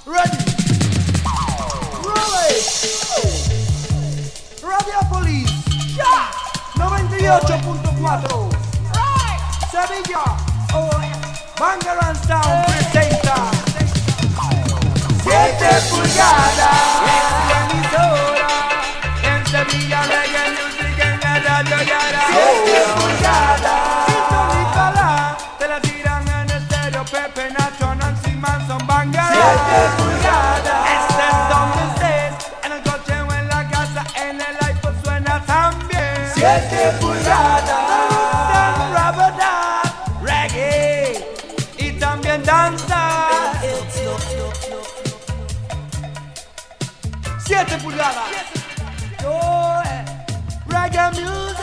Ready. Roll it. Radiopolis. Ya. 98.4. Sevilla. Bangarang Sound presenta 7 pulgadas. Es la emisora. En Sevilla Reggae Music en la radio Yara. 7 pulgadas. Sintonízala. Te la tiran en estéreo. Pepe, Nacho, Nancy Manson, Bangarang. 7 pulgadas. Estés donde estés. En el coche o en la casa. En el iPod suena también. 7 pulgadas. Reggae y también danza. 7 pulgadas. Reggae music.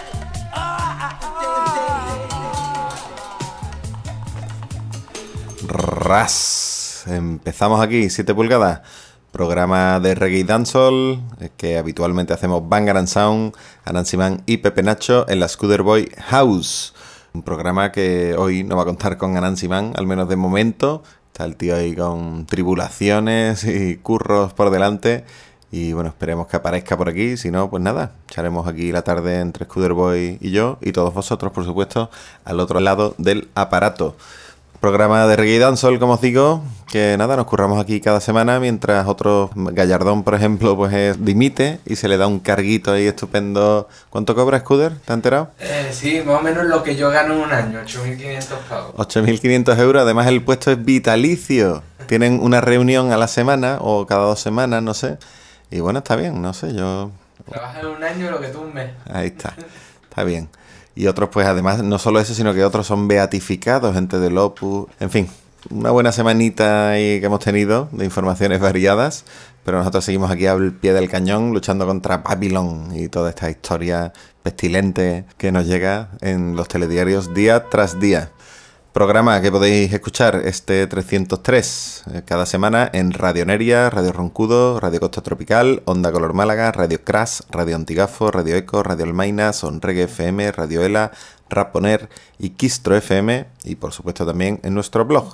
Ras. Empezamos aquí, 7 pulgadas. Programa de reggae y dancehall que habitualmente hacemos Bangarang Sound, Anansi Man y Pepe Nacho en la Scooter Boy House. Un programa que hoy no va a contar con Anansi Man, al menos de momento. Está el tío ahí con tribulaciones y curros por delante. Y bueno, esperemos que aparezca por aquí. Si no, pues nada, echaremos aquí la tarde entre Scooter Boy y yo. Y todos vosotros, por supuesto, al otro lado del aparato. Programa de reggae y dancehall, como os digo, que nada, nos curramos aquí cada semana, mientras otro Gallardón, por ejemplo, pues dimite y se le da un carguito ahí estupendo. ¿Cuánto cobra Scooter? ¿Te has enterado? Sí, más o menos lo que yo gano en un año, 8.500 pavos. 8.500 euros, además el puesto es vitalicio. Tienen una reunión a la semana o cada 2 semanas, no sé. Y bueno, está bien, no sé, yo... Trabajas en un año lo que tú un mes. Ahí está bien. Y otros, pues además, no solo eso, sino que otros son beatificados, gente del Opus. En fin, una buena semanita ahí que hemos tenido de informaciones variadas. Pero nosotros seguimos aquí al pie del cañón luchando contra Babylon y toda esta historia pestilente que nos llega en los telediarios día tras día. Programa que podéis escuchar este 303 cada semana en Radio Neria, Radio Roncudo, Radio Costa Tropical, Onda Color Málaga, Radio Crash, Radio Antigafo, Radio Eco, Radio Almaina, Sonreggae FM, Radio Ela, Raponer y Quistro FM, y por supuesto también en nuestro blog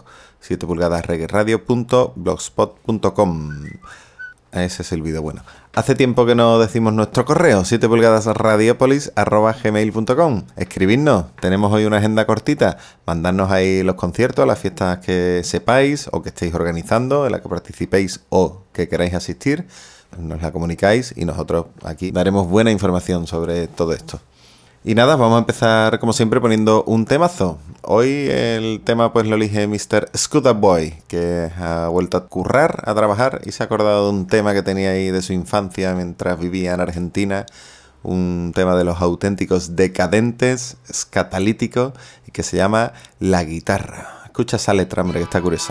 7pulgadasreggaeradio.blogspot.com. Ese es el vídeo bueno. Hace tiempo que no decimos nuestro correo, 7pulgadasradiopolis@gmail.com. Escribidnos, tenemos hoy una agenda cortita. Mandadnos ahí los conciertos, las fiestas que sepáis o que estéis organizando, en la que participéis o que queráis asistir. Nos la comunicáis y nosotros aquí daremos buena información sobre todo esto. Y nada, vamos a empezar como siempre poniendo un temazo. Hoy el tema pues lo elige Mr. Scooter Boy, que ha vuelto a currar, a trabajar y se ha acordado de un tema que tenía ahí de su infancia mientras vivía en Argentina. Un tema de los auténticos decadentes, Skatalítico, y que se llama La Guitarra. Escucha esa letra, hombre, que está curiosa.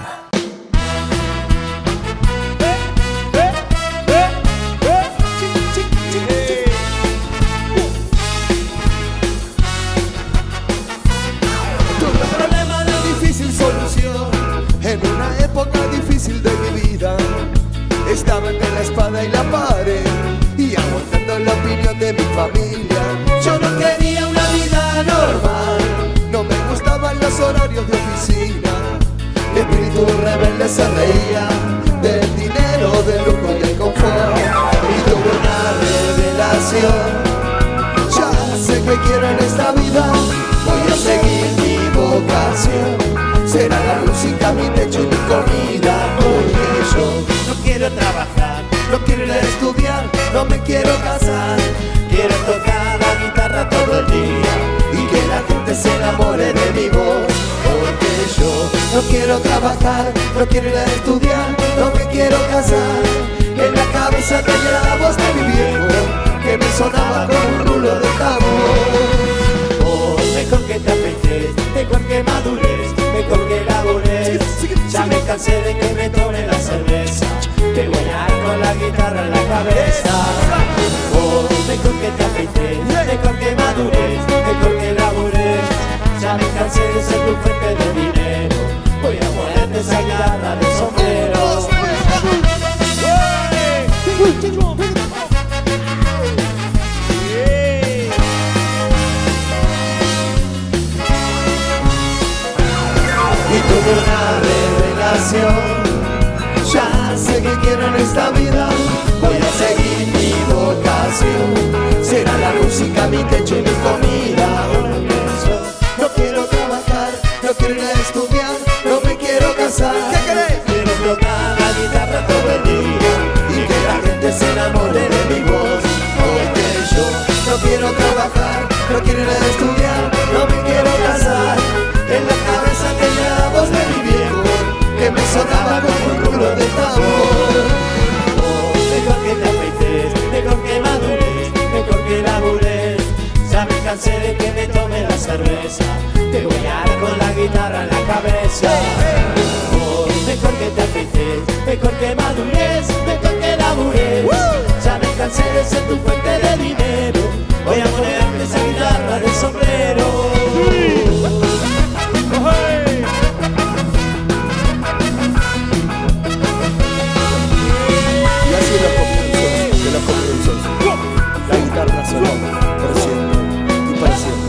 Estaba entre la espada y la pared y aguantando la opinión de mi familia. Yo no quería una vida normal, no me gustaban los horarios de oficina. Mi espíritu rebelde se reía del dinero, del lujo y el confort. Y tuve una revelación, ya sé que quiero en esta vida. Voy a seguir mi vocación, será la música mi techo y mi comida. Porque yo no quiero trabajar, no quiero ir a estudiar, no me quiero casar. Quiero tocar la guitarra todo el día y que la gente se enamore de mi voz. Porque yo no quiero trabajar, no quiero ir a estudiar, no me quiero casar. En la cabeza tenía la voz de mi viejo que me sonaba como un rulo de tambor. Oh, mejor que te afeites, mejor que madures, mejor que labures. Ya me cansé de que me tome la cerveza, que voy a ir con la guitarra en la cabeza. Oh, mejor que te afeites, mejor que madures, mejor que labures. Ya me cansé de ser tu fuente de dinero, voy a ponerte esa guitarra de sombrero. Y tuve una revelación, ya sé que quiero en esta vida. Voy a seguir mi vocación. Será la música mi techo y mi comida. No quiero trabajar, no quiero ir a estudiar, no me quiero casar. ¿Qué querés? Quiero tocar la guitarra todo el día y que la gente se enamore de mi voz. Porque yo no quiero trabajar, no quiero ir a estudiar, no me quiero casar. En la cabeza tenía la voz de mi viejo que me sonaba como un rulo de tambor. Oh, mejor que te afeites, mejor que madures, mejor que labures. Ya me cansé de que me tome la cerveza, te voy a dar con la guitarra en la cabeza. Oh, mejor que te afeites, mejor que madures, mejor que labures. Ya me cansé de ser tu fuente de dinero, voy a ponerte esa guitarra de sombrero. Y así los comienzos, la guitarra sonó por siempre y para siempre.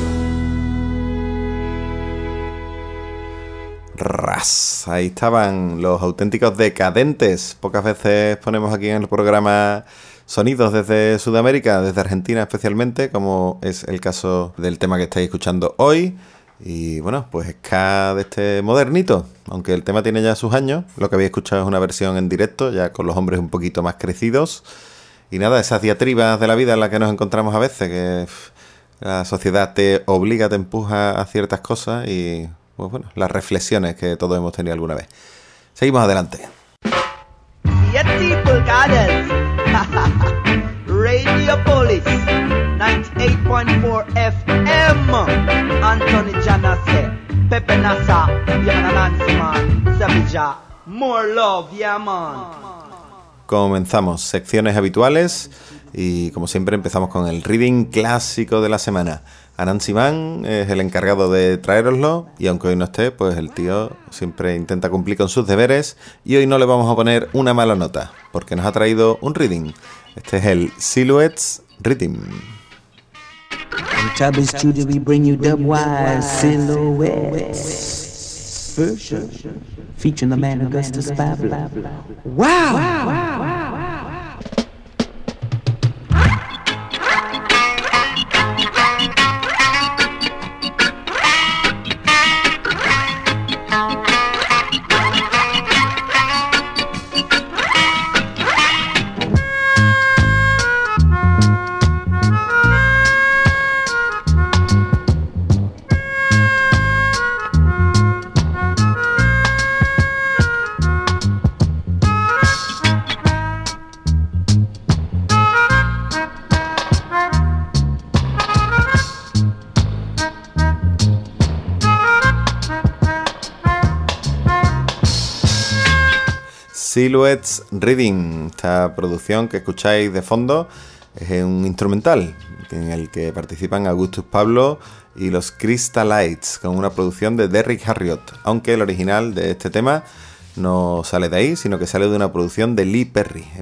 Ras, ahí estaban los auténticos decadentes. Pocas veces ponemos aquí en el programa sonidos desde Sudamérica, desde Argentina especialmente, como es el caso del tema que estáis escuchando hoy. Y bueno, pues ska de este modernito, aunque el tema tiene ya sus años. Lo que habéis escuchado es una versión en directo, ya con los hombres un poquito más crecidos. Y nada, esas diatribas de la vida en las que nos encontramos a veces, que la sociedad te obliga, te empuja a ciertas cosas y pues bueno, las reflexiones que todos hemos tenido alguna vez. Seguimos adelante. 7 pulgadas. Radiopolis 98.4 FM. Anthony Janase, Pepe Nasa, Nancy Man, Sevilla. More love, yeah man. Comenzamos secciones habituales y como siempre empezamos con el reading clásico de la semana. Anansi Man es el encargado de traeroslo y aunque hoy no esté, pues el tío siempre intenta cumplir con sus deberes y hoy no le vamos a poner una mala nota porque nos ha traído un reading. Este es el Silhouettes Reading. Tubbs Studio, we bring you dubwise silhouettes. Version featuring the man Augustus Pablo. Wow! Silhouettes Reading, esta producción que escucháis de fondo es un instrumental en el que participan Augustus Pablo y los Crystalites con una producción de Derrick Harriott, aunque el original de este tema no sale de ahí, sino que sale de una producción de Lee Perry en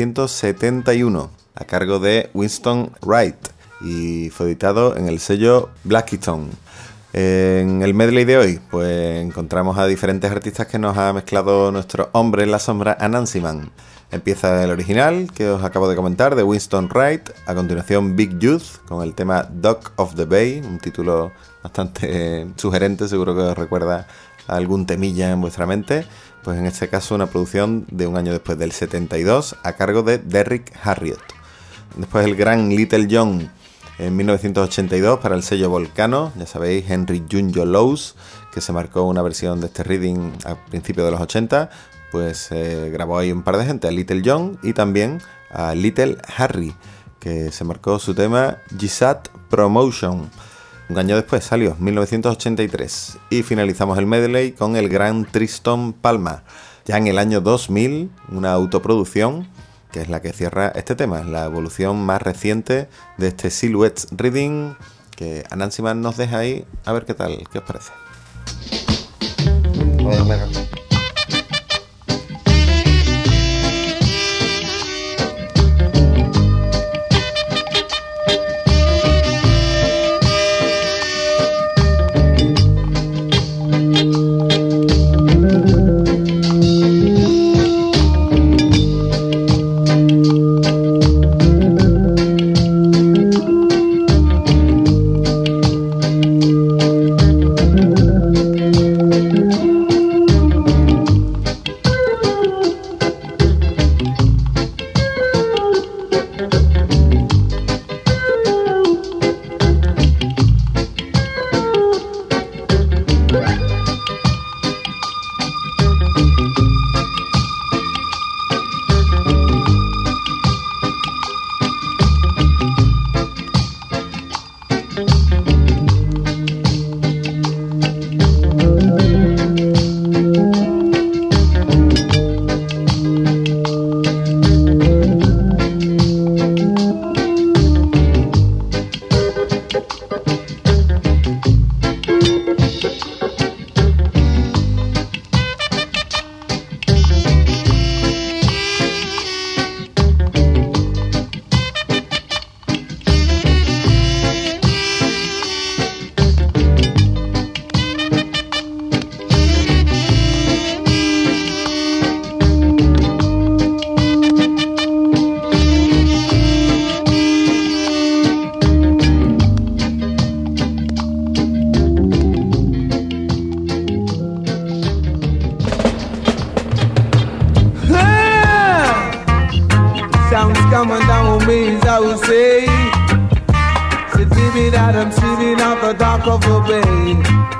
1971 a cargo de Winston Wright y fue editado en el sello Blackstone. En el medley de hoy pues encontramos a diferentes artistas que nos ha mezclado nuestro hombre en la sombra, Anansi Man. Empieza el original que os acabo de comentar de Winston Wright, a continuación Big Youth con el tema Dock of the Bay, un título bastante sugerente, seguro que os recuerda a algún temilla en vuestra mente, pues en este caso una producción de un año después, del 72, a cargo de Derrick Harriott. Después el gran Little John en 1982 para el sello Volcano, ya sabéis, Henry Junjo Lowes, que se marcó una versión de este reading a principios de los 80, pues grabó ahí un par de gente, a Little John y también a Little Harry, que se marcó su tema GSAT Promotion. Un año después salió, 1983, y finalizamos el medley con el gran Tristan Palma, ya en el año 2000, una autoproducción que es la que cierra este tema, la evolución más reciente de este Silhouettes Reading que Anansi Man nos deja ahí, a ver qué tal, qué os parece. the dock of the bay.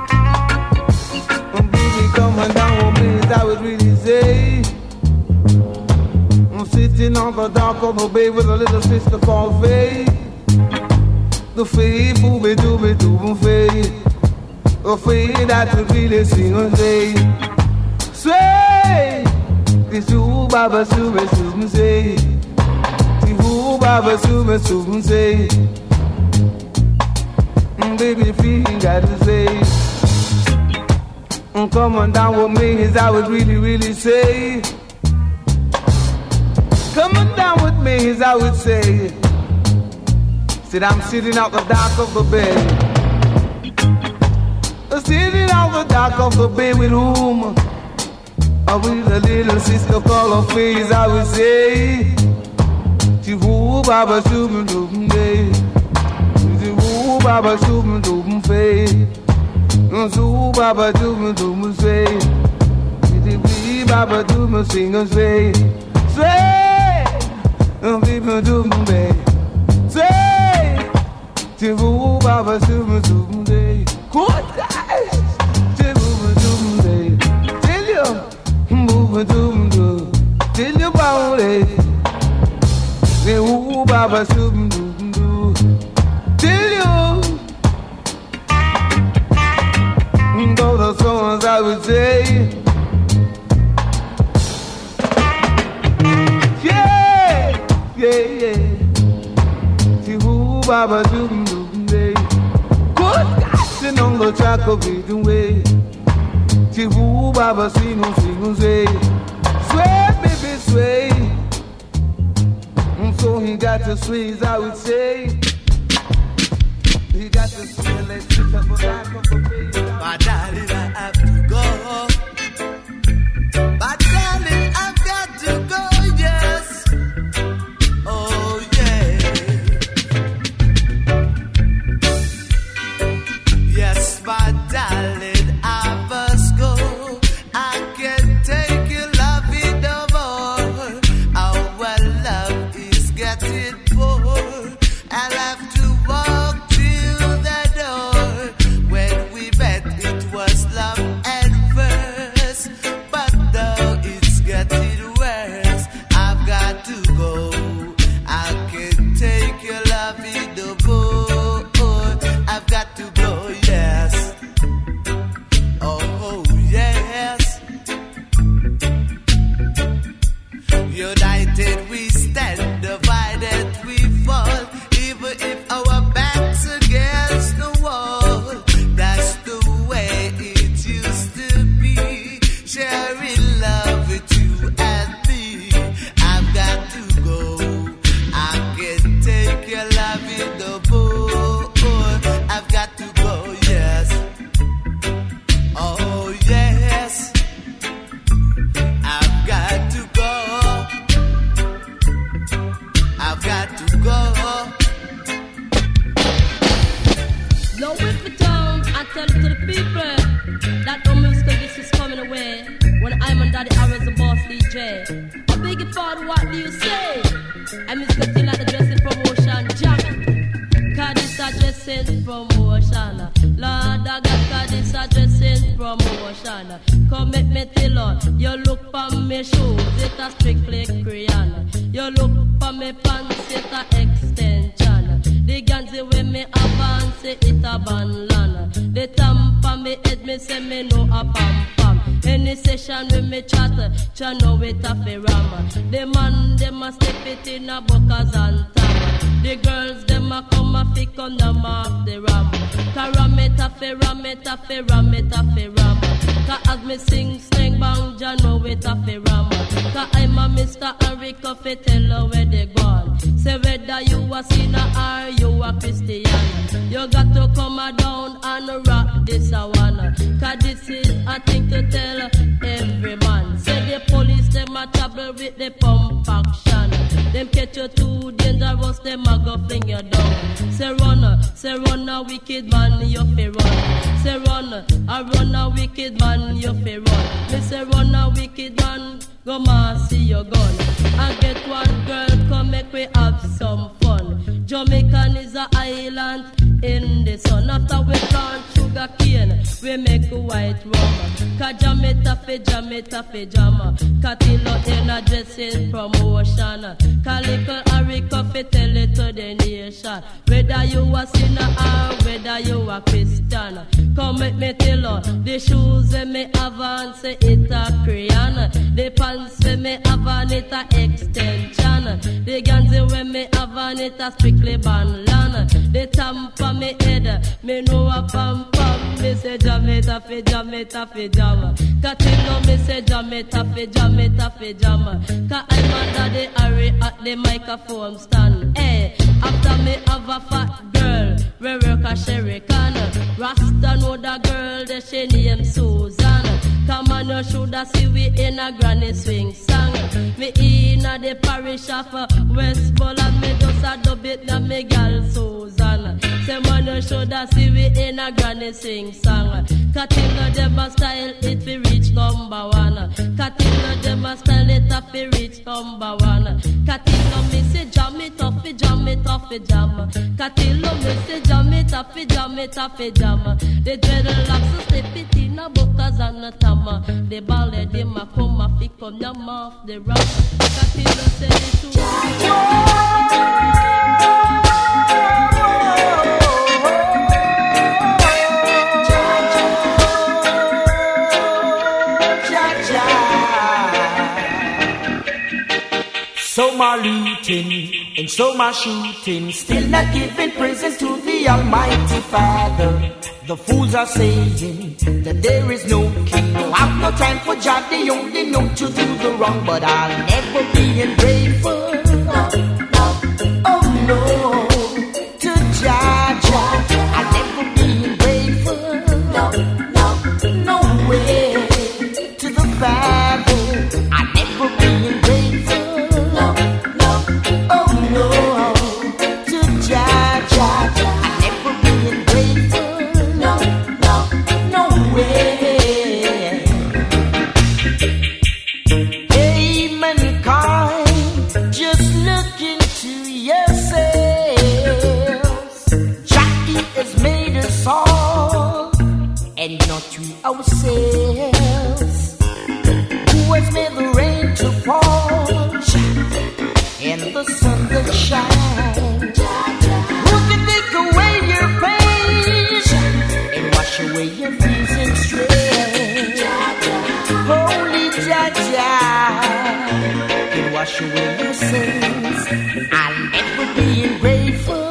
Baby, coming down with me, that would really say. I'm sitting on the dock of the bay with a little sister called Faye. The Faye, booby dooby dooby Faye. The Faye that would really sing and say, sway. It's you, Baba, Sube, Sube, say. It's Baba, Sube, Sube, say. Baby, feeling got to say. Come on down with me, as I would really, really say. Come on down with me, as I would say. Said I'm sitting out the dock of the bay. Sitting out the dock of the bay with whom? With a little sister called her face, I would say. Chivu Baba Shubin Dubin Day. Chivu Baba Shubin Dubin Fay. Zu Baba Dubin Dubin Say. Chivu Baba Dubin Sing and Say. Say. People Dubin Bay. Say. Chivu Baba Shubin Dubin Day. Good guys. Chivu Dubin Day. Tell you. Till you bound it, the woo Baba Shubin do. Till you go the songs I would say. Yeah, yeah, yeah. The woo Baba Shubin do. Good catching on the track of it way. Chivu Baba sing and say, sway, baby, sway. So he got to sway, as I would say. He got to sway, let's sit up back of the face. My darling, I have to go. My darling, I've got to go, yes. Oh, yeah. Yes, my darling. With the pump action. Them catch you too dangerous, them a go fling you down. Say run a wicked man, you fi run. Say run a wicked man, you fi run. Me say run a wicked man, go ma see your gun. And get one girl, come make we have some fun. Jamaican is a island in the sun. After we plant sugar cane, we make a white rum. Ka Jamaica fi jama. Ka Tilo in a dressing promotion. Ka little Harika fi tell it to the nation. Whether you a sinner or whether you a Christian, come make me tell you, the shoes that me have on say it a crayon. The pants that me have on it a extension. The guns that me have on it a strictly banlan. The tampa me head, me know a pam pam. Me say Jamaica fi jama. Ka Tilo me say Jamaica fi jama. Ka I'm under the Harry at the microphone stand. Hey, after me have a fat girl, we work a sherry can. Rasta know the girl, that she name Susan. Come on, you shoulda see we in a granny swing song. Me in a the parish of West Poland, me just a dub it na me gal Susan. Say man, you shoulda see we in a granny swing song. Katina dem a style it fi reach number one. Katina dem a style it a fi reach number one. Katina me say jam it up fi jam. Katina me say jam it up fi jam. The dreadlocks step it in a buckers and a tama. The ballet de ma come fi come yam off the rock. Katina say it too. So my looting and so my shooting, still not giving praises to the Almighty Father. The fools are saying that there is no king. No, I've no time for Jah, they only know to do the wrong. But I'll never be ungrateful. Oh no, to Jah. I'll never be ungrateful. No way to the Father. I'll never be ungrateful. Ourselves, who has made the rain to fall and the sun that shine, who can take away your pain and wash away your fears and strain. Holy Jaja can wash away your sins. I'll never be ungrateful.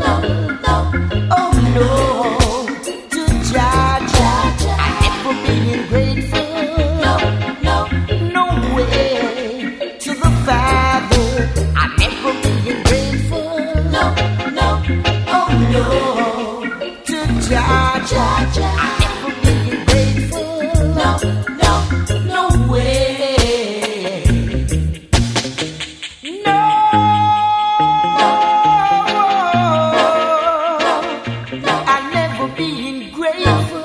Oh no, to Jaja. Being grateful, no way to the Father. I'll never be grateful, oh no to Jah. I'll never be grateful, no way, no. I'll never be grateful.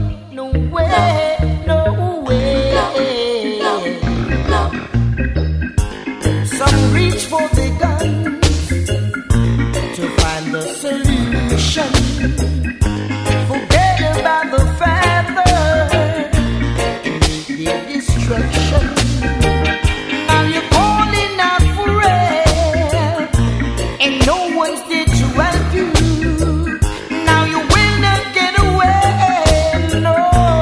Some reach for the guns to find the solution. Forget about the Father and meet their destruction. Now you're calling out for help, and no one's there to help you. Now you will not get away, no,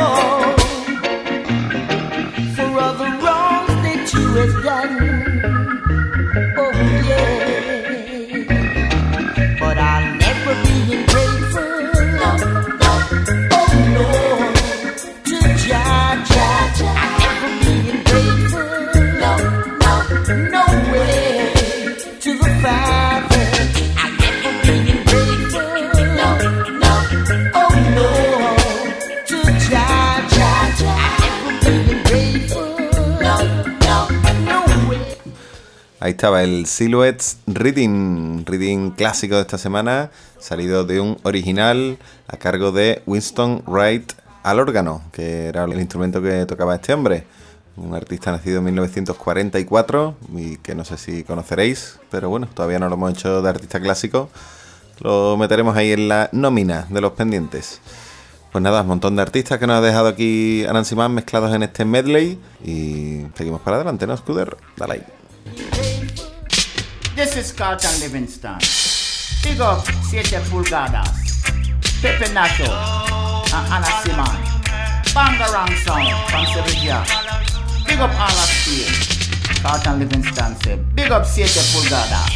for all the wrongs that you have done. Oh yeah, but I'll never be ungrateful. Oh no, to Jah. I'll never be ungrateful. No way to the Father. I'll never be ungrateful. Oh no, to Jah. I'll never be ungrateful. No way. Ahí estaba el Silhouettes Reading clásico de esta semana, salido de un original a cargo de Winston Wright al órgano, que era el instrumento que tocaba este hombre. Un artista nacido en 1944 y que no sé si conoceréis, pero bueno, todavía no lo hemos hecho de artista clásico. Lo meteremos ahí en la nómina de los pendientes. Pues nada, un montón de artistas que nos ha dejado aquí Anansi Man mezclados en este medley. Y seguimos para adelante, ¿no, Scooter? Dale ahí. This is Carlton Livingston. Big up 7 pulgadas. Pepe Nacho and Anansi Man. Bangarang Sound from Sevilla. Big up all of Steel. Carlton Livingston said, big up 7 pulgadas.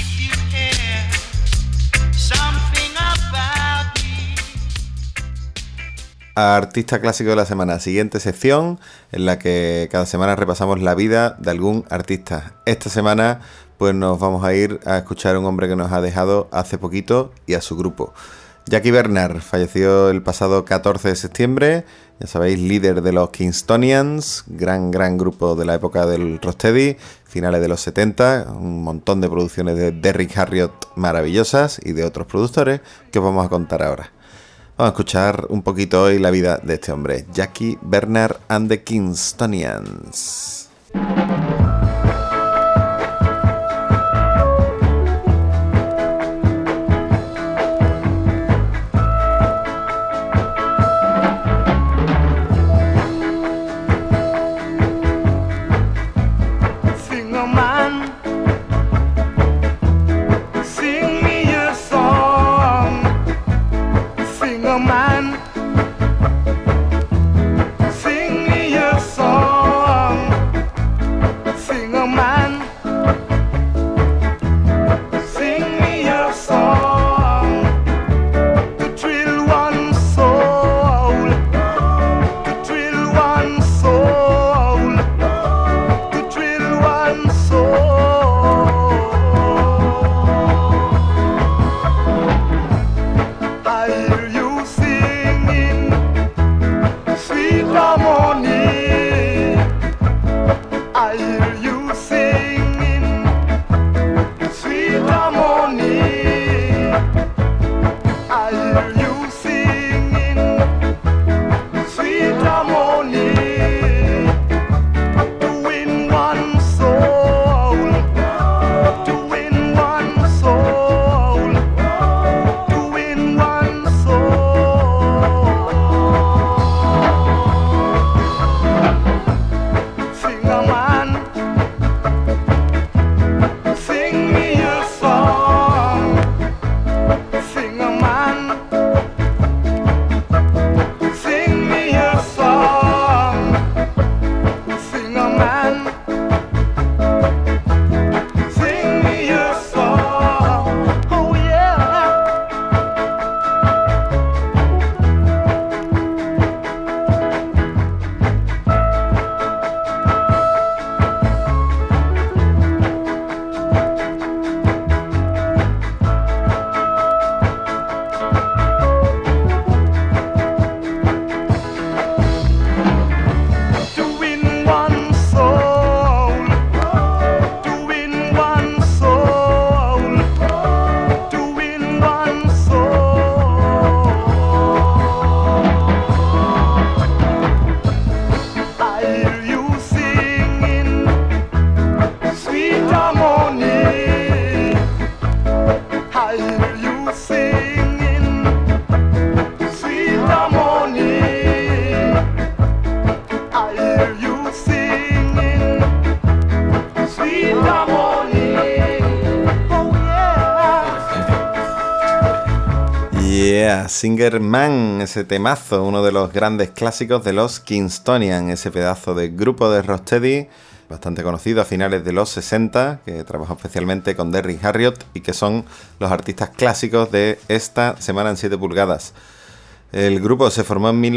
Artista clásico de la semana, siguiente sección en la que cada semana repasamos la vida de algún artista. Esta semana pues nos vamos a ir a escuchar a un hombre que nos ha dejado hace poquito y a su grupo. Jackie Bernard falleció el pasado 14 de septiembre, ya sabéis, líder de los Kingstonians, gran grupo de la época del rocksteady, finales de los 70, un montón de producciones de Derrick Harriott maravillosas y de otros productores que os vamos a contar ahora. Vamos a escuchar un poquito hoy la vida de este hombre, Jackie Bernard and the Kingstonians. Singer Man, ese temazo, uno de los grandes clásicos de los Kingstonians, ese pedazo de grupo de rocksteady bastante conocido a finales de los 60, que trabajó especialmente con Derrick Harriott y que son los artistas clásicos de esta semana en 7 pulgadas. El grupo se formó en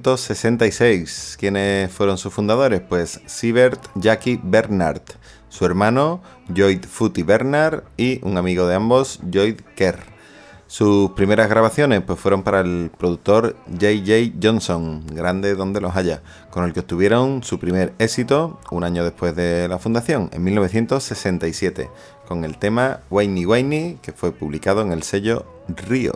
1966. ¿Quiénes fueron sus fundadores? Pues Siebert Jackie Bernard, su hermano Lloyd Footy Bernard y un amigo de ambos, Lloyd Kerr. Sus primeras grabaciones pues fueron para el productor J.J. Johnson, grande donde los haya, con el que obtuvieron su primer éxito un año después de la fundación, en 1967, con el tema Whiny Whiny, que fue publicado en el sello Rio.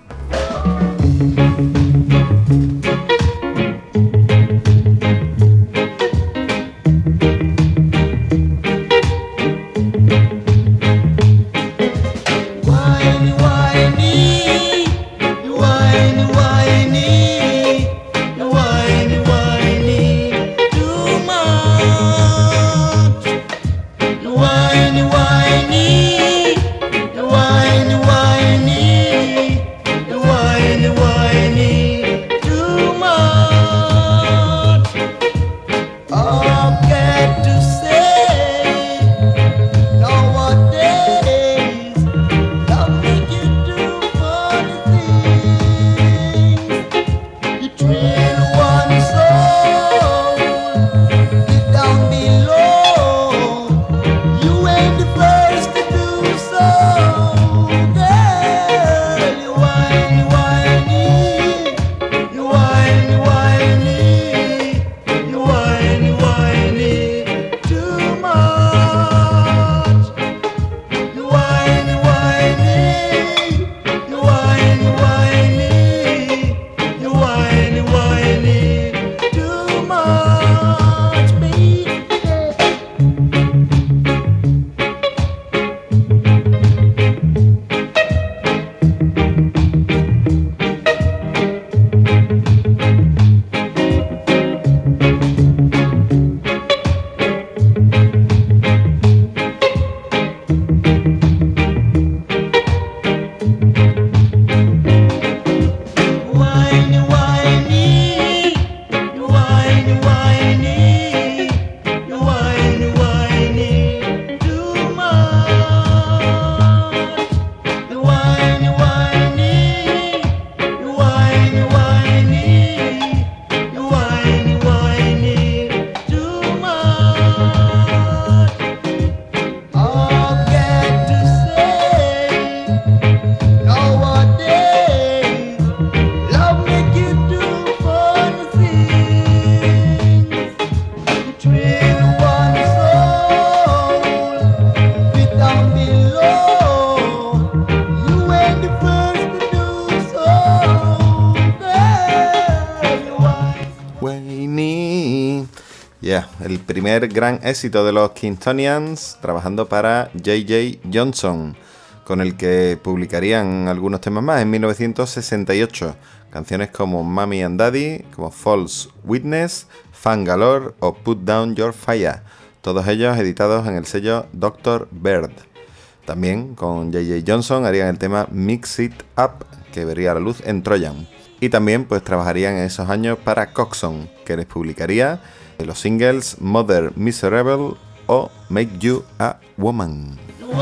El primer gran éxito de los Kingstonians, trabajando para J.J. Johnson, con el que publicarían algunos temas más en 1968, canciones como Mommy and Daddy, como False Witness, Fan Galore o Put Down Your Fire, todos ellos editados en el sello Dr. Bird. También con J.J. Johnson harían el tema Mix It Up, que vería la luz en Trojan. Y también pues trabajarían en esos años para Coxsone, que les publicaría los singles Mother Miserable o Make You a Woman.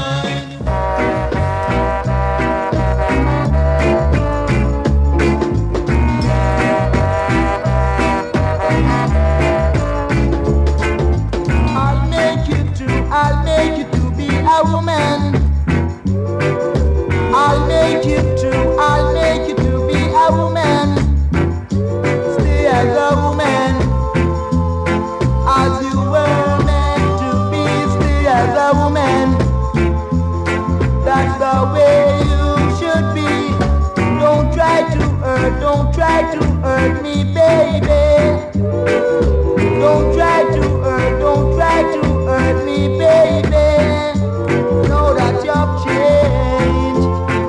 I'll make you to be a woman. I'll make you to be a woman. Stay as a woman, as you were meant to be. Stay as a woman. That's the way you should be. Don't try to hurt me, baby. Don't try to hurt me, baby. Know that you've changed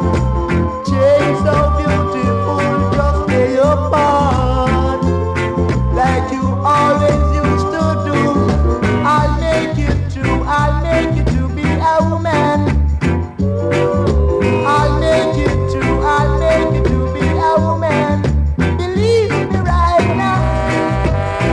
so beautiful. Just stay apart, like you always used to do. I'll make you to be a woman. I'll make you to be a woman. Believe me right now.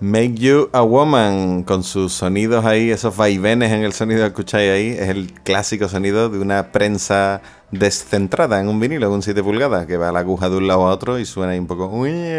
Make You a Woman, con sus sonidos ahí, esos vaivenes en el sonido que escucháis ahí, es el clásico sonido de una prensa descentrada en un vinilo, en un 7 pulgadas, que va la aguja de un lado a otro y suena ahí un poco...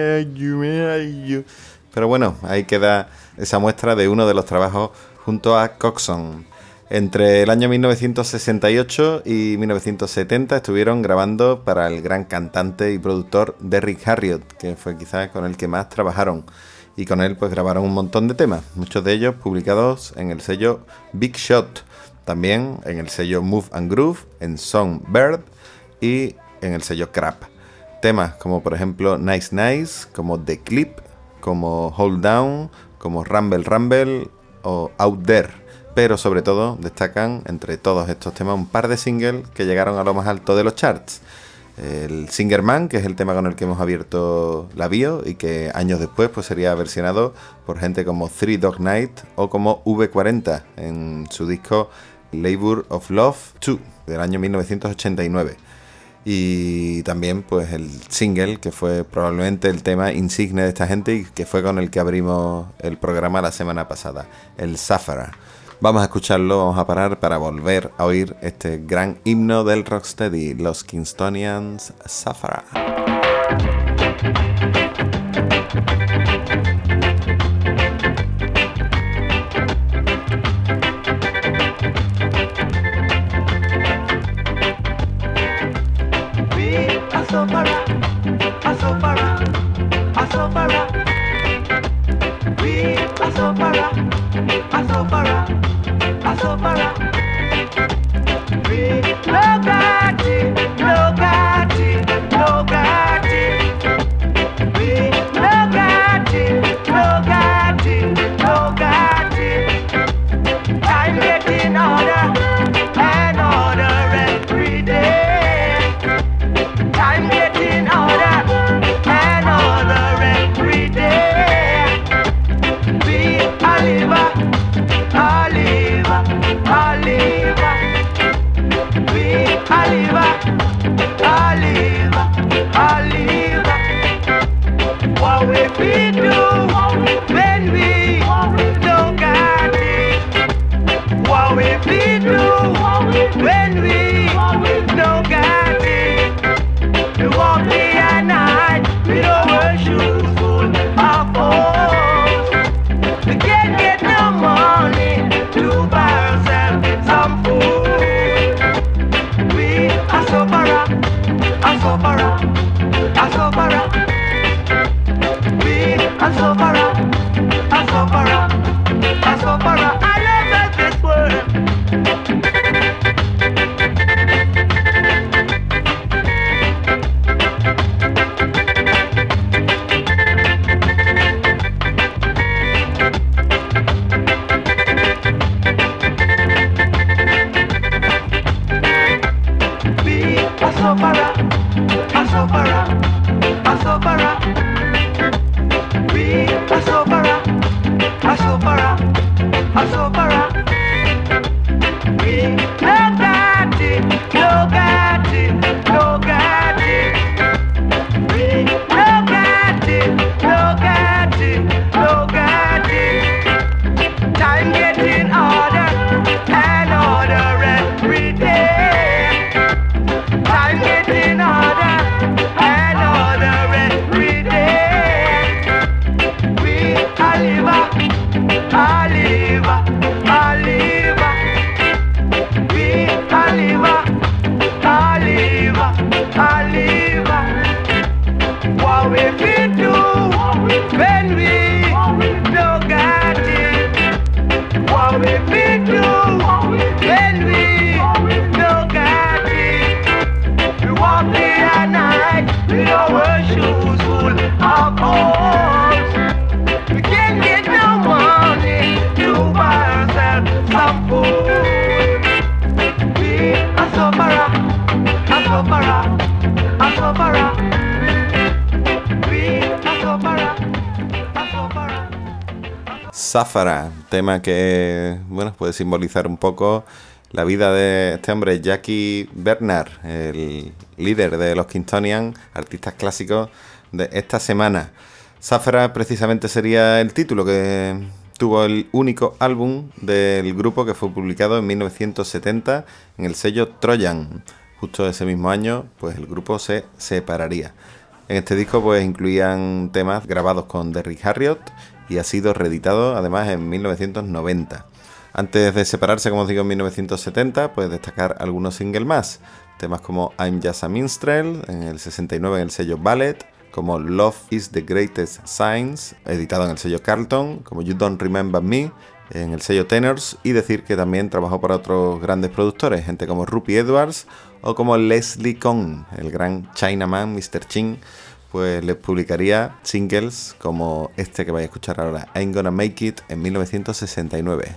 Pero bueno, ahí queda esa muestra de uno de los trabajos junto a Coxsone. Entre el año 1968 y 1970 estuvieron grabando para el gran cantante y productor Derrick Harriott, que fue quizás con el que más trabajaron. Y con él pues grabaron un montón de temas, muchos de ellos publicados en el sello Big Shot, también en el sello Move and Groove, en Songbird y en el sello Crap. Temas como por ejemplo Nice Nice, como The Clip, como Hold Down, como Rumble Rumble o Out There. Pero sobre todo destacan entre todos estos temas un par de singles que llegaron a lo más alto de los charts. El Singer Man, que es el tema con el que hemos abierto la bio y que años después pues sería versionado por gente como Three Dog Night o como V40 en su disco Labour of Love 2 del año 1989. Y también pues el single que fue probablemente el tema insigne de esta gente y que fue con el que abrimos el programa la semana pasada, el Safara. Vamos a escucharlo, vamos a parar para volver a oír este gran himno del rocksteady, los Kingstonians, Safara. Safara, tema que bueno puede simbolizar un poco la vida de este hombre, Jackie Bernard, el líder de los Kingstonians, artistas clásicos de esta semana. Zafra precisamente sería el título que tuvo el único álbum del grupo que fue publicado en 1970 en el sello Trojan. Justo ese mismo año, pues el grupo se separaría. En este disco pues incluían temas grabados con Derrick Harriott y ha sido reeditado además en 1990. Antes de separarse, como os digo, en 1970, pues destacar algunos singles más. Temas como I'm Just a Minstrel, en el 69 en el sello Ballet, como Love is the Greatest Science, editado en el sello Carlton, como You Don't Remember Me, en el sello Tenors, y decir que también trabajó para otros grandes productores, gente como Rupi Edwards o como Leslie Kong, el gran Chinaman, Mr. Chin, pues les publicaría singles como este que vais a escuchar ahora, I'm Gonna Make It, en 1969.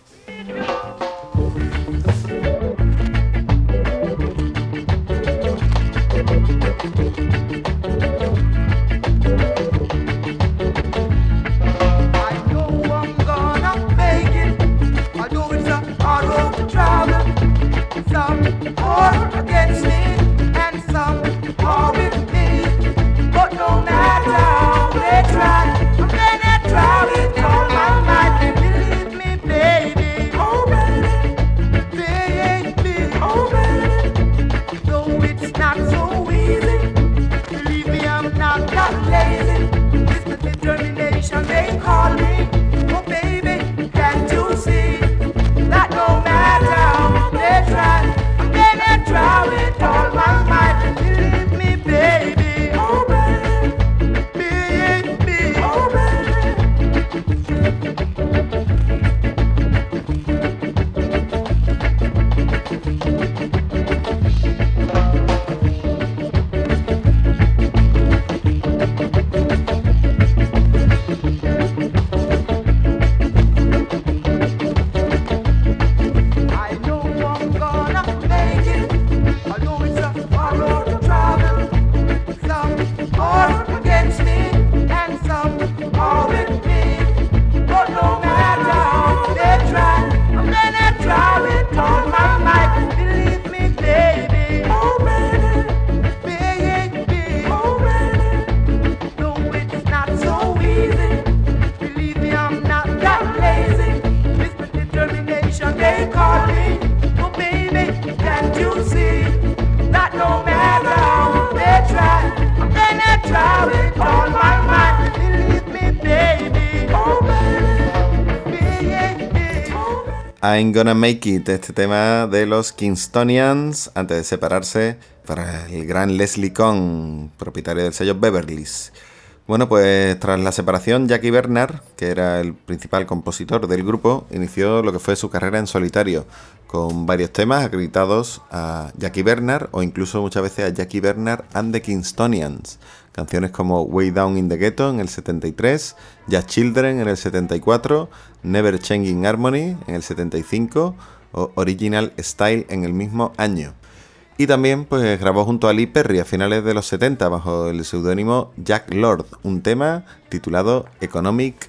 I'm Gonna Make It, este tema de los Kingstonians, antes de separarse, para el gran Leslie Kong, propietario del sello Beverly's. Bueno, pues tras la separación, Jackie Bernard, que era el principal compositor del grupo, inició lo que fue su carrera en solitario, con varios temas acreditados a Jackie Bernard o incluso muchas veces a Jackie Bernard and the Kingstonians. Canciones como Way Down in the Ghetto en el 73, Just Children en el 74, Never Changing Harmony en el 75 o Original Style en el mismo año. Y también pues grabó junto a Lee Perry a finales de los 70 bajo el seudónimo Jack Lord, un tema titulado Economic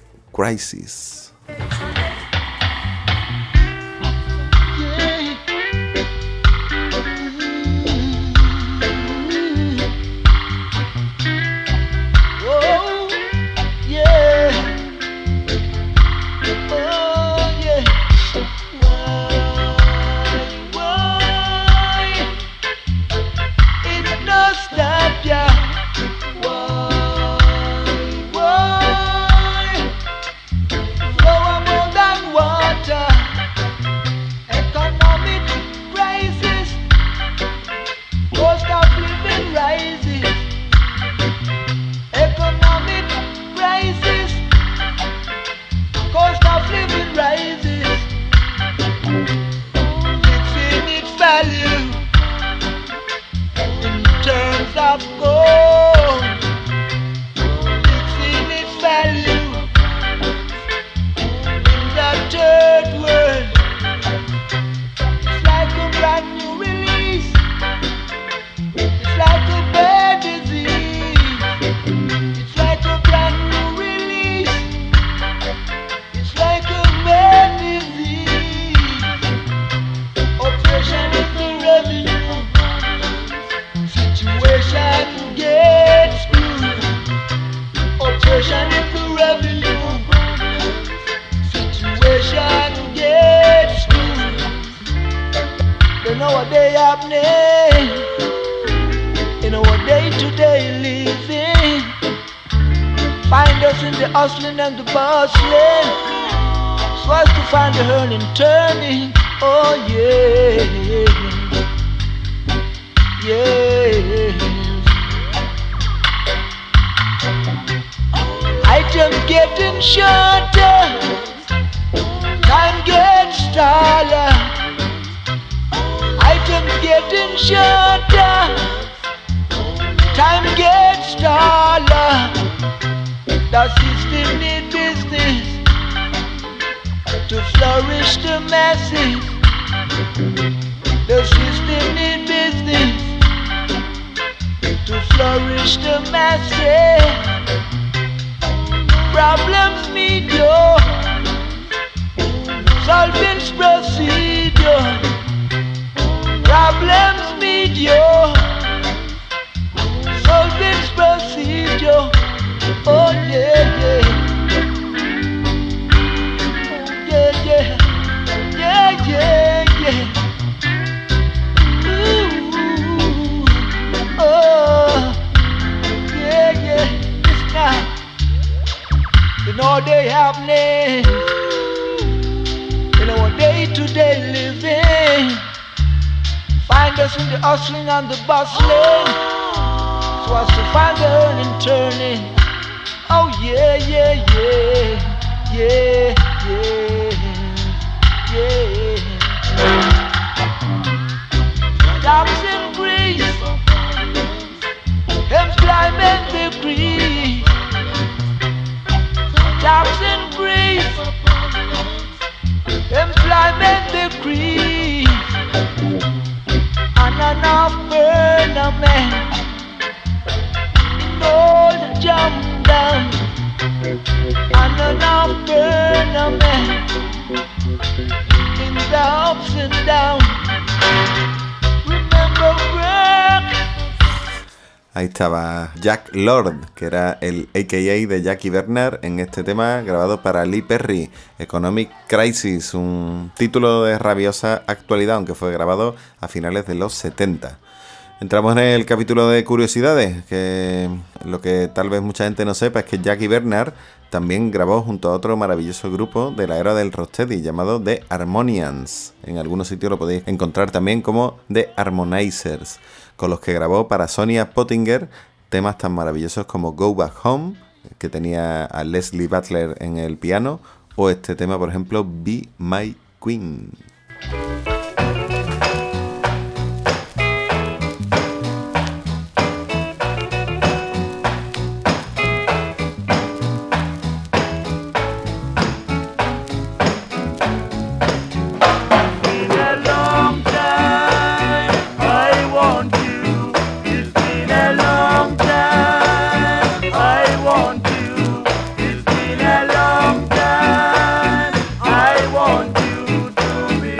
Crisis. Why? happening in our day-to-day living. Find us in the hustling and the bustling, so as to find the hurling turning. Oh yeah, yeah. Items getting shorter, time gets taller. Items getting shorter, time gets taller. The system need business to flourish the masses. The system need business to flourish the masses. Problems meet you, solving's procedure. Problems meet you, solving's procedure. Oh yeah, yeah. Yeah, yeah. Yeah, yeah, yeah. Ooh. Oh. Yeah, yeah. It's now. You know they happening in our day-to-day living. Find us in the hustling and the bustling, so as to find the earning turning. Oh yeah, yeah, yeah, yeah, yeah, yeah. Jobs increase, employment decrease. Jobs increase, employment decrease. And enough burnermen in old jump down. And enough burnermen in the ups and downs. Remember work. Ahí estaba Jack Lord, que era el AKA de Jackie Bernard en este tema grabado para Lee Perry, Economic Crisis, un título de rabiosa actualidad, aunque fue grabado a finales de los 70. Entramos en el capítulo de curiosidades, que lo que tal vez mucha gente no sepa es que Jackie Bernard también grabó junto a otro maravilloso grupo de la era del rocksteady llamado The Harmonians. En algunos sitios lo podéis encontrar también como The Harmonizers, con los que grabó para Sonia Pottinger temas tan maravillosos como Go Back Home, que tenía a Leslie Butler en el piano, o este tema, por ejemplo, Be My Queen. To be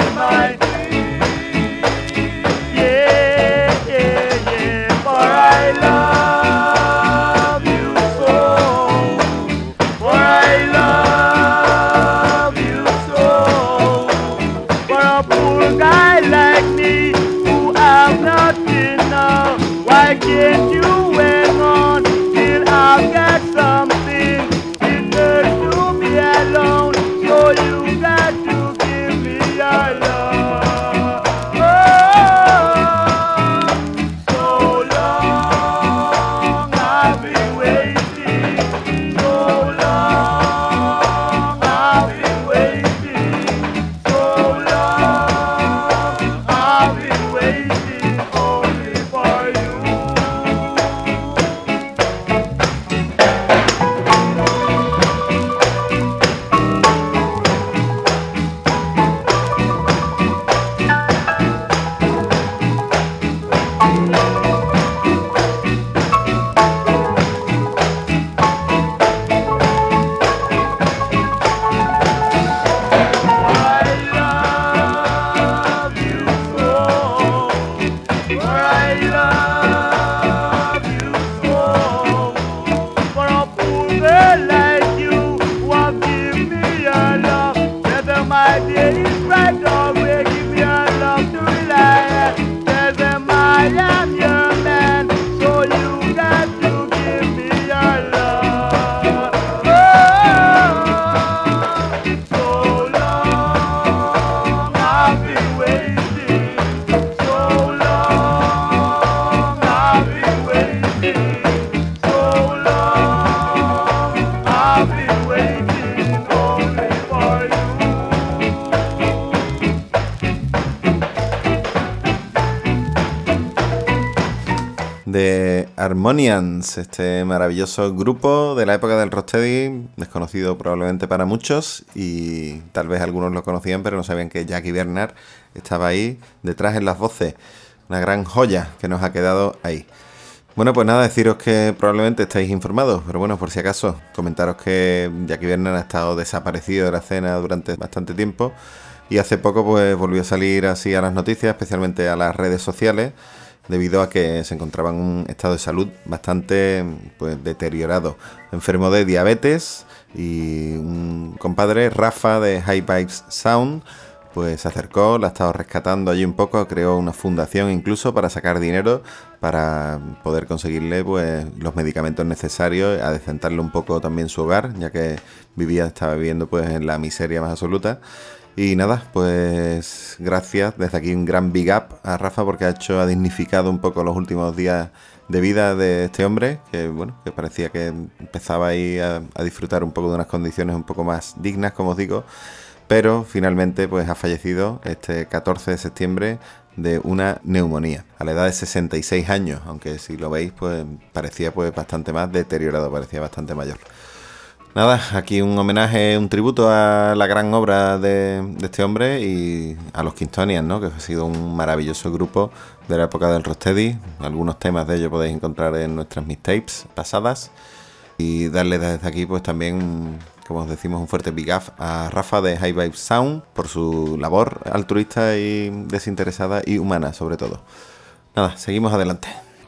Harmonians, este maravilloso grupo de la época del rocksteady, desconocido probablemente para muchos, y tal vez algunos lo conocían pero no sabían que Jackie Bernard estaba ahí detrás en las voces. Una gran joya que nos ha quedado ahí. Bueno, pues nada, deciros que probablemente estáis informados, pero bueno, por si acaso, comentaros que Jackie Bernard ha estado desaparecido de la escena durante bastante tiempo y hace poco pues volvió a salir así a las noticias, especialmente a las redes sociales, debido a que se encontraba en un estado de salud bastante pues deteriorado, enfermo de diabetes, y un compadre, Rafa de High Vibes Sound, pues se acercó, la ha estado rescatando allí un poco, creó una fundación incluso para sacar dinero para poder conseguirle pues los medicamentos necesarios, adecentarle un poco también su hogar, ya que estaba viviendo pues en la miseria más absoluta. Y nada, pues gracias, desde aquí un gran big up a Rafa porque ha dignificado un poco los últimos días de vida de este hombre, que bueno, que parecía que empezaba ahí a disfrutar un poco de unas condiciones un poco más dignas, como os digo, pero finalmente pues ha fallecido este 14 de septiembre de una neumonía, a la edad de 66 años, aunque si lo veis pues parecía pues bastante más deteriorado, parecía bastante mayor. Nada, aquí un homenaje, un tributo a la gran obra de este hombre y a los Kingstonians, ¿no? Que ha sido un maravilloso grupo de la época del rocksteady. Algunos temas de ellos podéis encontrar en nuestras mixtapes pasadas. Y darle desde aquí pues también, como os decimos, un fuerte big up a Rafa de High Vibes Sound por su labor altruista y desinteresada y humana sobre todo. Nada, seguimos adelante.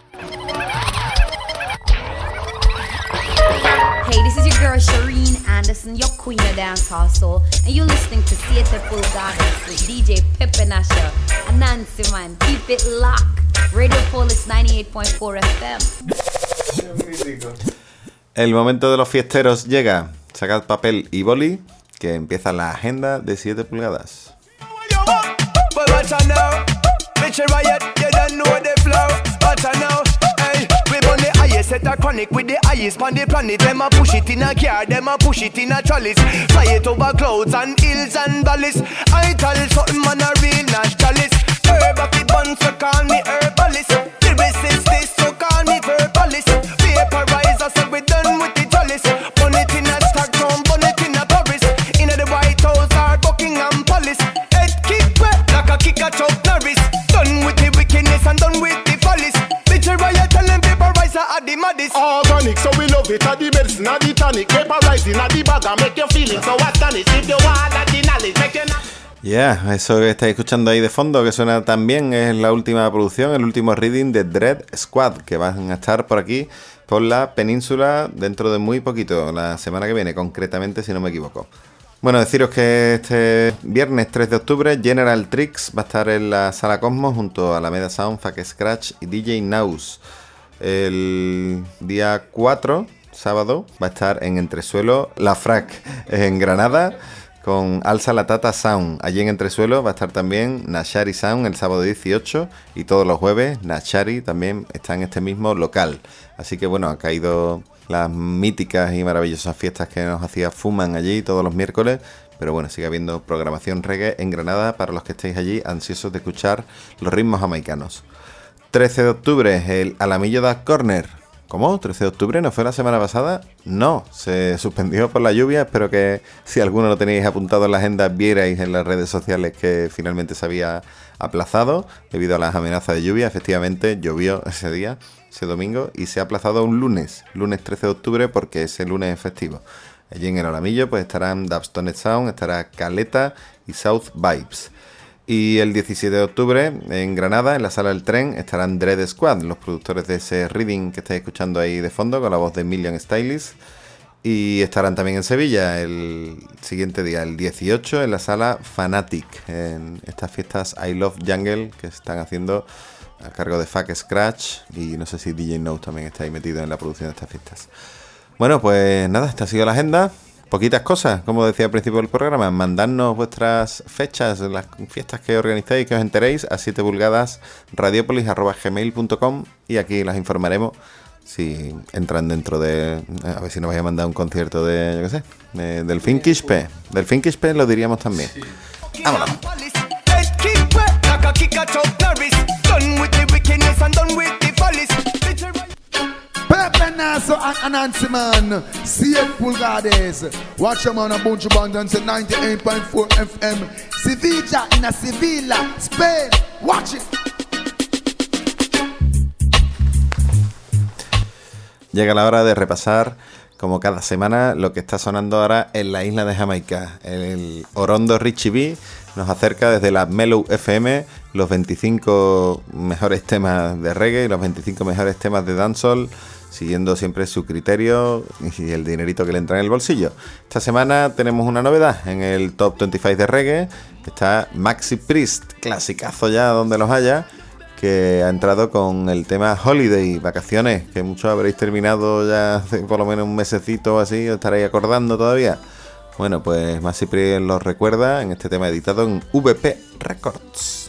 Hey, this is your girl Shireen Anderson, your queen of dancehall soul, and you're listening to Siete Pulgadas with DJ Pepe Nasha and Nancy Man. Keep it locked. Radio Polis 98.4 FM. El momento de los fiesteros llega. Sacad papel y boli, que empieza la agenda de 7 pulgadas. Set a chronic with the highest on the planet. Them a push it in a car, them a push it in a chalice. Fly it over clouds and hills and valleys. I tell something man a real naturalist. Herb of the buns so call me herbalist. Lyricist this so call me verbalist. Vaporizer so we done with the chalice. Burn it in a Stockholm, burn it in a Paris. In the White House or Buckingham Palace. Head kick wet like a kick a Chuck Norris. Done with the wickedness and done with the follies. Bitch riot tell them vaporizer at the maddest. Organic, so we love it at the medicine, at the tonic. Vaporizing at the bag and make you feeling so astonished. If you want at the knowledge, make you Eso que estáis escuchando ahí de fondo, que suena tan bien, es la última producción, el último reading de Dread Squad, que van a estar por aquí, por la península, dentro de muy poquito, la semana que viene, concretamente, si no me equivoco. Bueno, deciros que este viernes 3 de octubre, General Tricks va a estar en la Sala Cosmos junto a Alameda Sound, Fake Scratch y DJ Naus. El día 4, sábado, va a estar en Entresuelo La Frac, en Granada, con Alza la Tata Sound. Allí en Entresuelo va a estar también Nashari Sound el sábado 18 y todos los jueves Nashari también está en este mismo local. Así que bueno, ha caído las míticas y maravillosas fiestas que nos hacía Fuman allí todos los miércoles. Pero bueno, sigue habiendo programación reggae en Granada para los que estéis allí ansiosos de escuchar los ritmos jamaicanos. 13 de octubre, el Alamillo Da Corner. ¿Cómo? ¿13 de octubre? ¿No fue la semana pasada? No, se suspendió por la lluvia. Espero que si alguno lo tenéis apuntado en la agenda, vierais en las redes sociales que finalmente se había aplazado debido a las amenazas de lluvia. Efectivamente, llovió ese día, ese domingo, y se ha aplazado a un lunes 13 de octubre, porque ese lunes es festivo. Allí en el Alamillo pues estarán Dubstone Sound, estará Caleta y South Vibes. Y el 17 de octubre en Granada, en la Sala del Tren, estarán Dread Squad, los productores de ese reading que estáis escuchando ahí de fondo, con la voz de Million Stylist. Y estarán también en Sevilla el siguiente día, el 18, en la Sala Fanatic, en estas fiestas I Love Jungle que se están haciendo a cargo de Fake Scratch. Y no sé si DJ No también está ahí metido en la producción de estas fiestas. Bueno, pues nada, esta ha sido la agenda. Poquitas cosas, como decía al principio del programa. Mandadnos vuestras fechas, las fiestas que organizáis, que os enteréis, a 7pulgadas@radiopolis@gmail.com, y aquí las informaremos si entran dentro de... A ver si nos vais a mandar un concierto de, yo qué sé, del Finkishpe. Del Finkishpe lo diríamos también. Sí. Vámonos. Pepenasso and Anansi man, 7 pulgadas. Watch them on a bunch of bands on 98.4 FM. Sevilla in a Sevilla, Spain. Watch it. Llega la hora de repasar, como cada semana, lo que está sonando ahora en la isla de Jamaica. El Orondo Richie B nos acerca desde la Mellow FM los 25 mejores temas de reggae y los 25 mejores temas de dancehall, siguiendo siempre su criterio y el dinerito que le entra en el bolsillo. Esta semana tenemos una novedad en el Top 25 de reggae. Está Maxi Priest, clasicazo ya donde los haya, que ha entrado con el tema Holiday, vacaciones, que muchos habréis terminado ya hace por lo menos un mesecito o así, os estaréis acordando todavía. Bueno, pues Maxi Priest los recuerda en este tema editado en VP Records.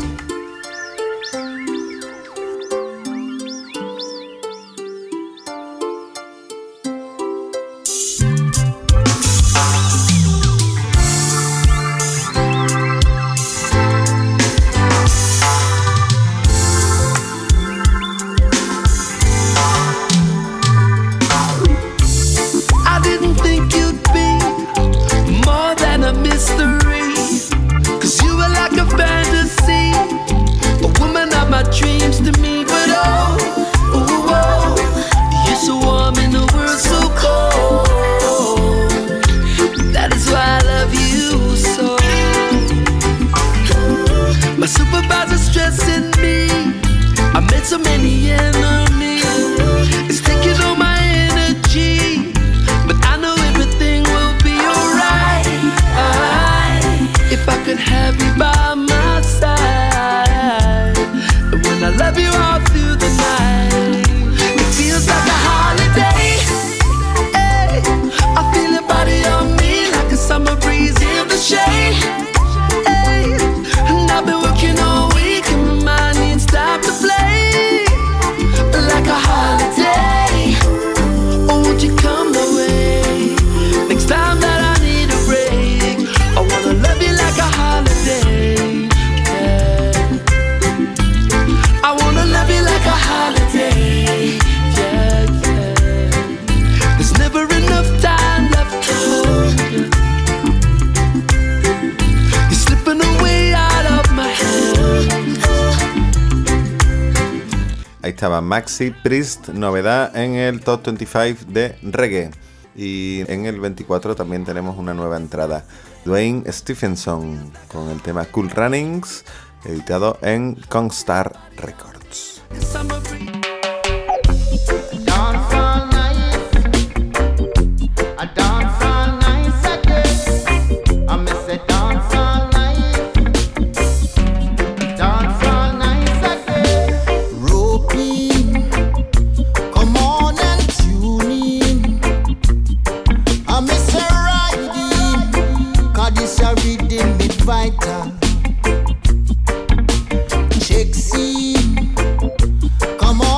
Estaba Maxi Priest, novedad en el Top 25 de reggae. Y en el 24 también tenemos una nueva entrada, Dwayne Stephenson, con el tema Cool Runnings, editado en Kongstar Records. Come on.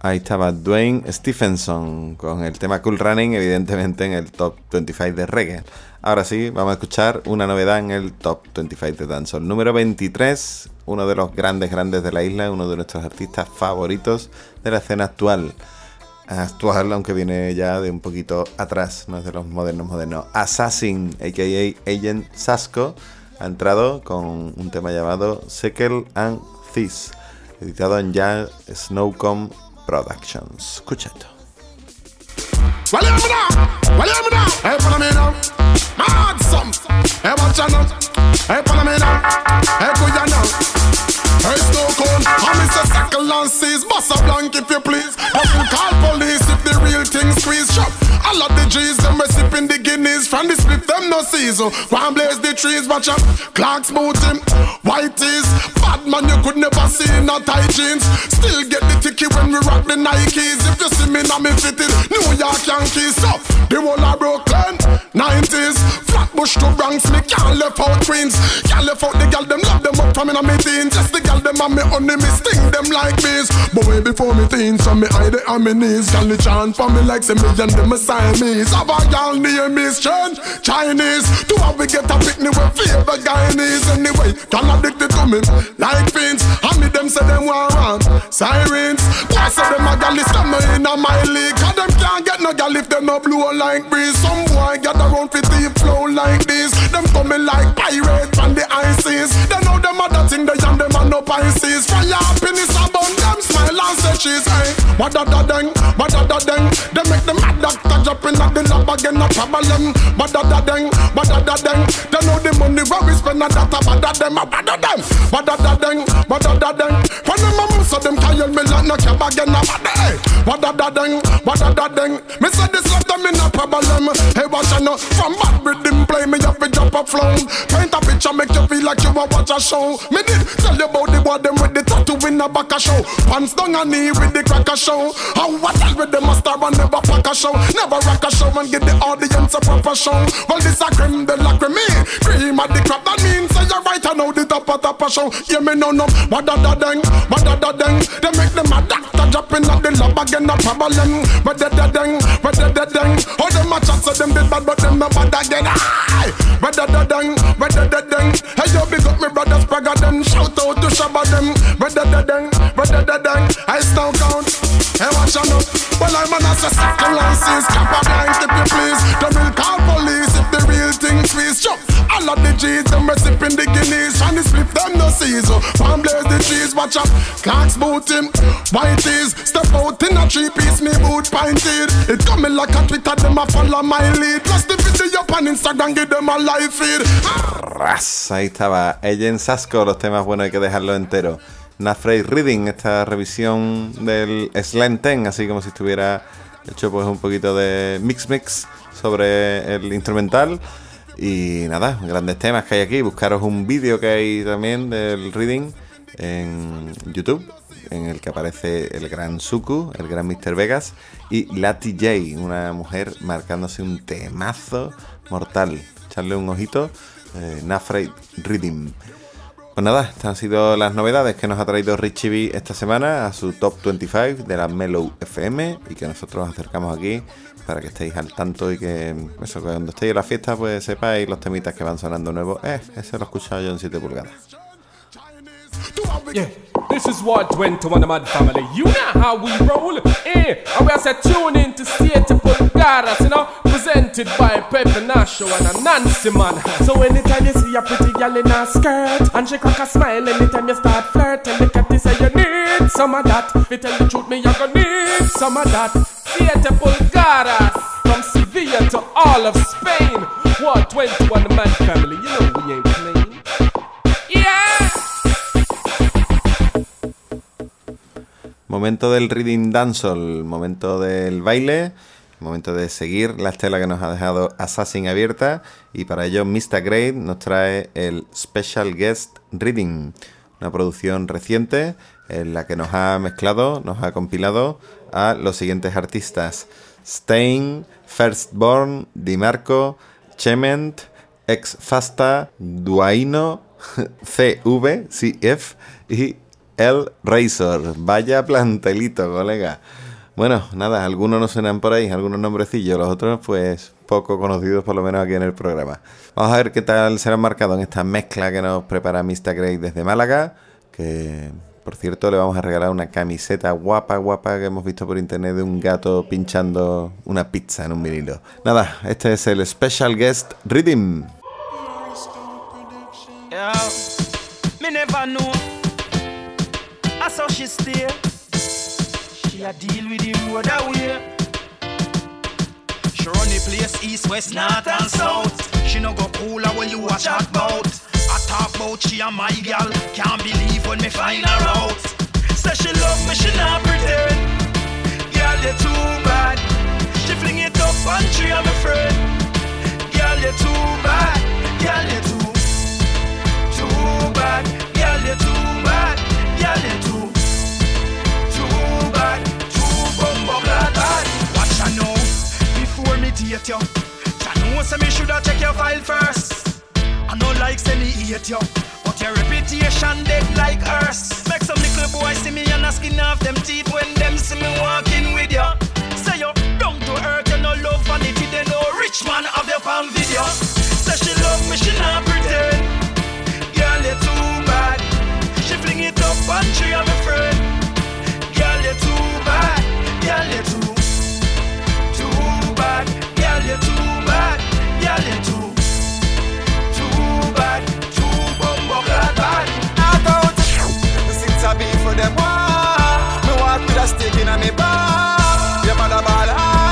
Ahí estaba Dwayne Stephenson con el tema Cool Running, evidentemente en el Top 25 de reggae. Ahora sí, vamos a escuchar una novedad en el Top 25 de dancehall. Número 23, uno de los grandes de la isla, uno de nuestros artistas favoritos de la escena actual, aunque viene ya de un poquito atrás, no es de los modernos. Assassin, a.k.a. Agent Sasco, ha entrado con un tema llamado Sekel and Thieves, editado en ya Snowcomb Productions. Escucha esto. Hey, follow me now. Mad some. Hey, watch out now. Hey, follow me now. Hey, go ya now. Hey, Snowcomb. I'm Mr. Sackle and Seas. Boss a blank if you please. I will call police if the real thing squeeze. Shop. All of the G's, them recipping the guineas. From the split, them no season. One blaze the trees, watch out. Clark's booting. White tees. Bad man, you could never see no tight jeans. Still get the ticket when we rock the Nikes. If you see me now, me fitted. New York Yankees. So, the whole of Brooklyn, 90s. Flatbush to Bronx, me can't left out Queens. Can't left out the girl, them love them up from in my teens. Just the girl, them and me only me sting them like bees. But way before me teens, so me hide it on me knees. Can the chant for me like say me and them a Siamese. Have a girl name is change, Chinese. To have we get a picnic with favor Guyanese. Anyway, can addicted to me like fiends. And me them say them want run sirens. I say them a gal is them in a my league. Cause them can't get no gal if them no blow like breeze. Some boy get around for deep flow like this. Them coming like pirates on the high seas. They know them other thing they and them are no Pisces. Fire happiness about them smile and say cheese. Hey, what da da dang, what da da dang. They make the mad doctor drop in at the lab again a problem. What da da dang, what da da dang. They know the money where we spend a data bad at them, a bad at them. What da da dang, what da da dang. When them a move so them can't me like no cab again a bad day. What da da dang, what da da dang. Me say this love them in a problem. Hey, watch out now, from bad rhythm play me up and drop a flow. Paint a picture make you feel like you a watch a show. Me did tell you about the boy them with the tattoo in a back a show. Pants down and knee with the cracker show. How what tell with the master and never pack a show. Never rock a show and give the audience a proper show. Well this a creme de la creme. Cream of the crap that means say you're right and now the top a show. Hear me no no, what da da dang, what da da dang. They make them a doctor dropping at the lab again a problem. What da da dang, what da da dang. How them a chat so them did bad but them no bad again. What da da dang, what da da dang. Hey yo big up me brothers bragga them. Shout out to Shabba them. What da da dang, what da da dang. I still count. Hey watch out now. Well I'm an assassin and seas. Cap a blank if you please. Them will call police if the real thing squeeze. Chop. All of the G's them recipping the guineas. Trying to split them no season. One blaze the trees watch out. Clark's booting. White tees. Step out in a 3-piece me boot pinted. It coming like a Twitter them a follow my lead. Plus the video up on Instagram give them a live feed. Ahí estaba Agent Sasco, los temas buenos hay que dejarlo entero. Nafrey Reading, esta revisión del Slam 10, así como si estuviera hecho pues un poquito de mix sobre el instrumental. Y nada, grandes temas que hay aquí. Buscaros un vídeo que hay también del Reading en YouTube, en el que aparece el gran Suku, el gran Mr. Vegas y Lati J, una mujer marcándose un temazo mortal. Echarle un ojito. Nafrey Reading. Pues nada, estas han sido las novedades que nos ha traído Richie B esta semana a su Top 25 de la Mellow FM y que nosotros acercamos aquí para que estéis al tanto y que eso, cuando estéis en la fiesta pues sepáis los temitas que van sonando nuevos. Ese lo he escuchado yo en 7 pulgadas. Yeah, this is what went to one of my family. You know how we roll. And we are set tune in to Siete Pulgadas, you know, presented by Pepe Nacho and a Nancy man. So anytime you see a pretty girl in a skirt and she crack a smile, anytime you start flirting, the cat say you need some of that. If you tell the truth, me you gonna need some of that. Siete Pulgadas, from Sevilla to all of Spain. What went to one of my family? You know we ain't playing. Yeah. Momento del Reading Dancehall, momento del baile, momento de seguir la estela que nos ha dejado Assassin abierta, y para ello Mr. Great nos trae el Special Guest Reading, una producción reciente en la que nos ha mezclado, nos ha compilado a los siguientes artistas: Stein, Firstborn, Dimarco, Chement, Ex Fasta, Duaino, CV, CF y El Razor. Vaya plantelito, colega. Bueno, nada, algunos nos suenan por ahí, algunos nombrecillos, los otros pues poco conocidos, por lo menos aquí en el programa. Vamos a ver qué tal será marcado en esta mezcla que nos prepara Mr. Grey desde Málaga, que por cierto le vamos a regalar una camiseta guapa que hemos visto por internet de un gato pinchando una pizza en un vinilo. Nada, este es el Special Guest Rhythm. Yeah, me never know. I saw she stay. She a deal with the road away. She run the place east, west, north and south. She no go cooler when you a chat about. I talk about she and my gal. Can't believe when me find her out. Say she love me, she not pretend. Girl, you too bad. She fling it up and tree on my friend. Girl, you too bad. Girl, you too bad. Girl, you too bad. Girl, you too bad. Too bumbo bad. Watch her now before me date you. I know say me shoulda check your file first. I know like say me hate you, but your reputation dead like hers. Make some little boy see me and a skin off them teeth when them see me walking with you. Say you down to earth, you no love vanity, they no rich man have your palm video. Say she love me, she not pretend. Girl, you too bad. She fling it up and tree on my friend. Girl, you too bad. Girl, you too bad. Girl, you too bad. Girl, you too bad. Too bumbo bad. Knock out. Since I be for them war, me walk with a stick in a me bar. Your mother ball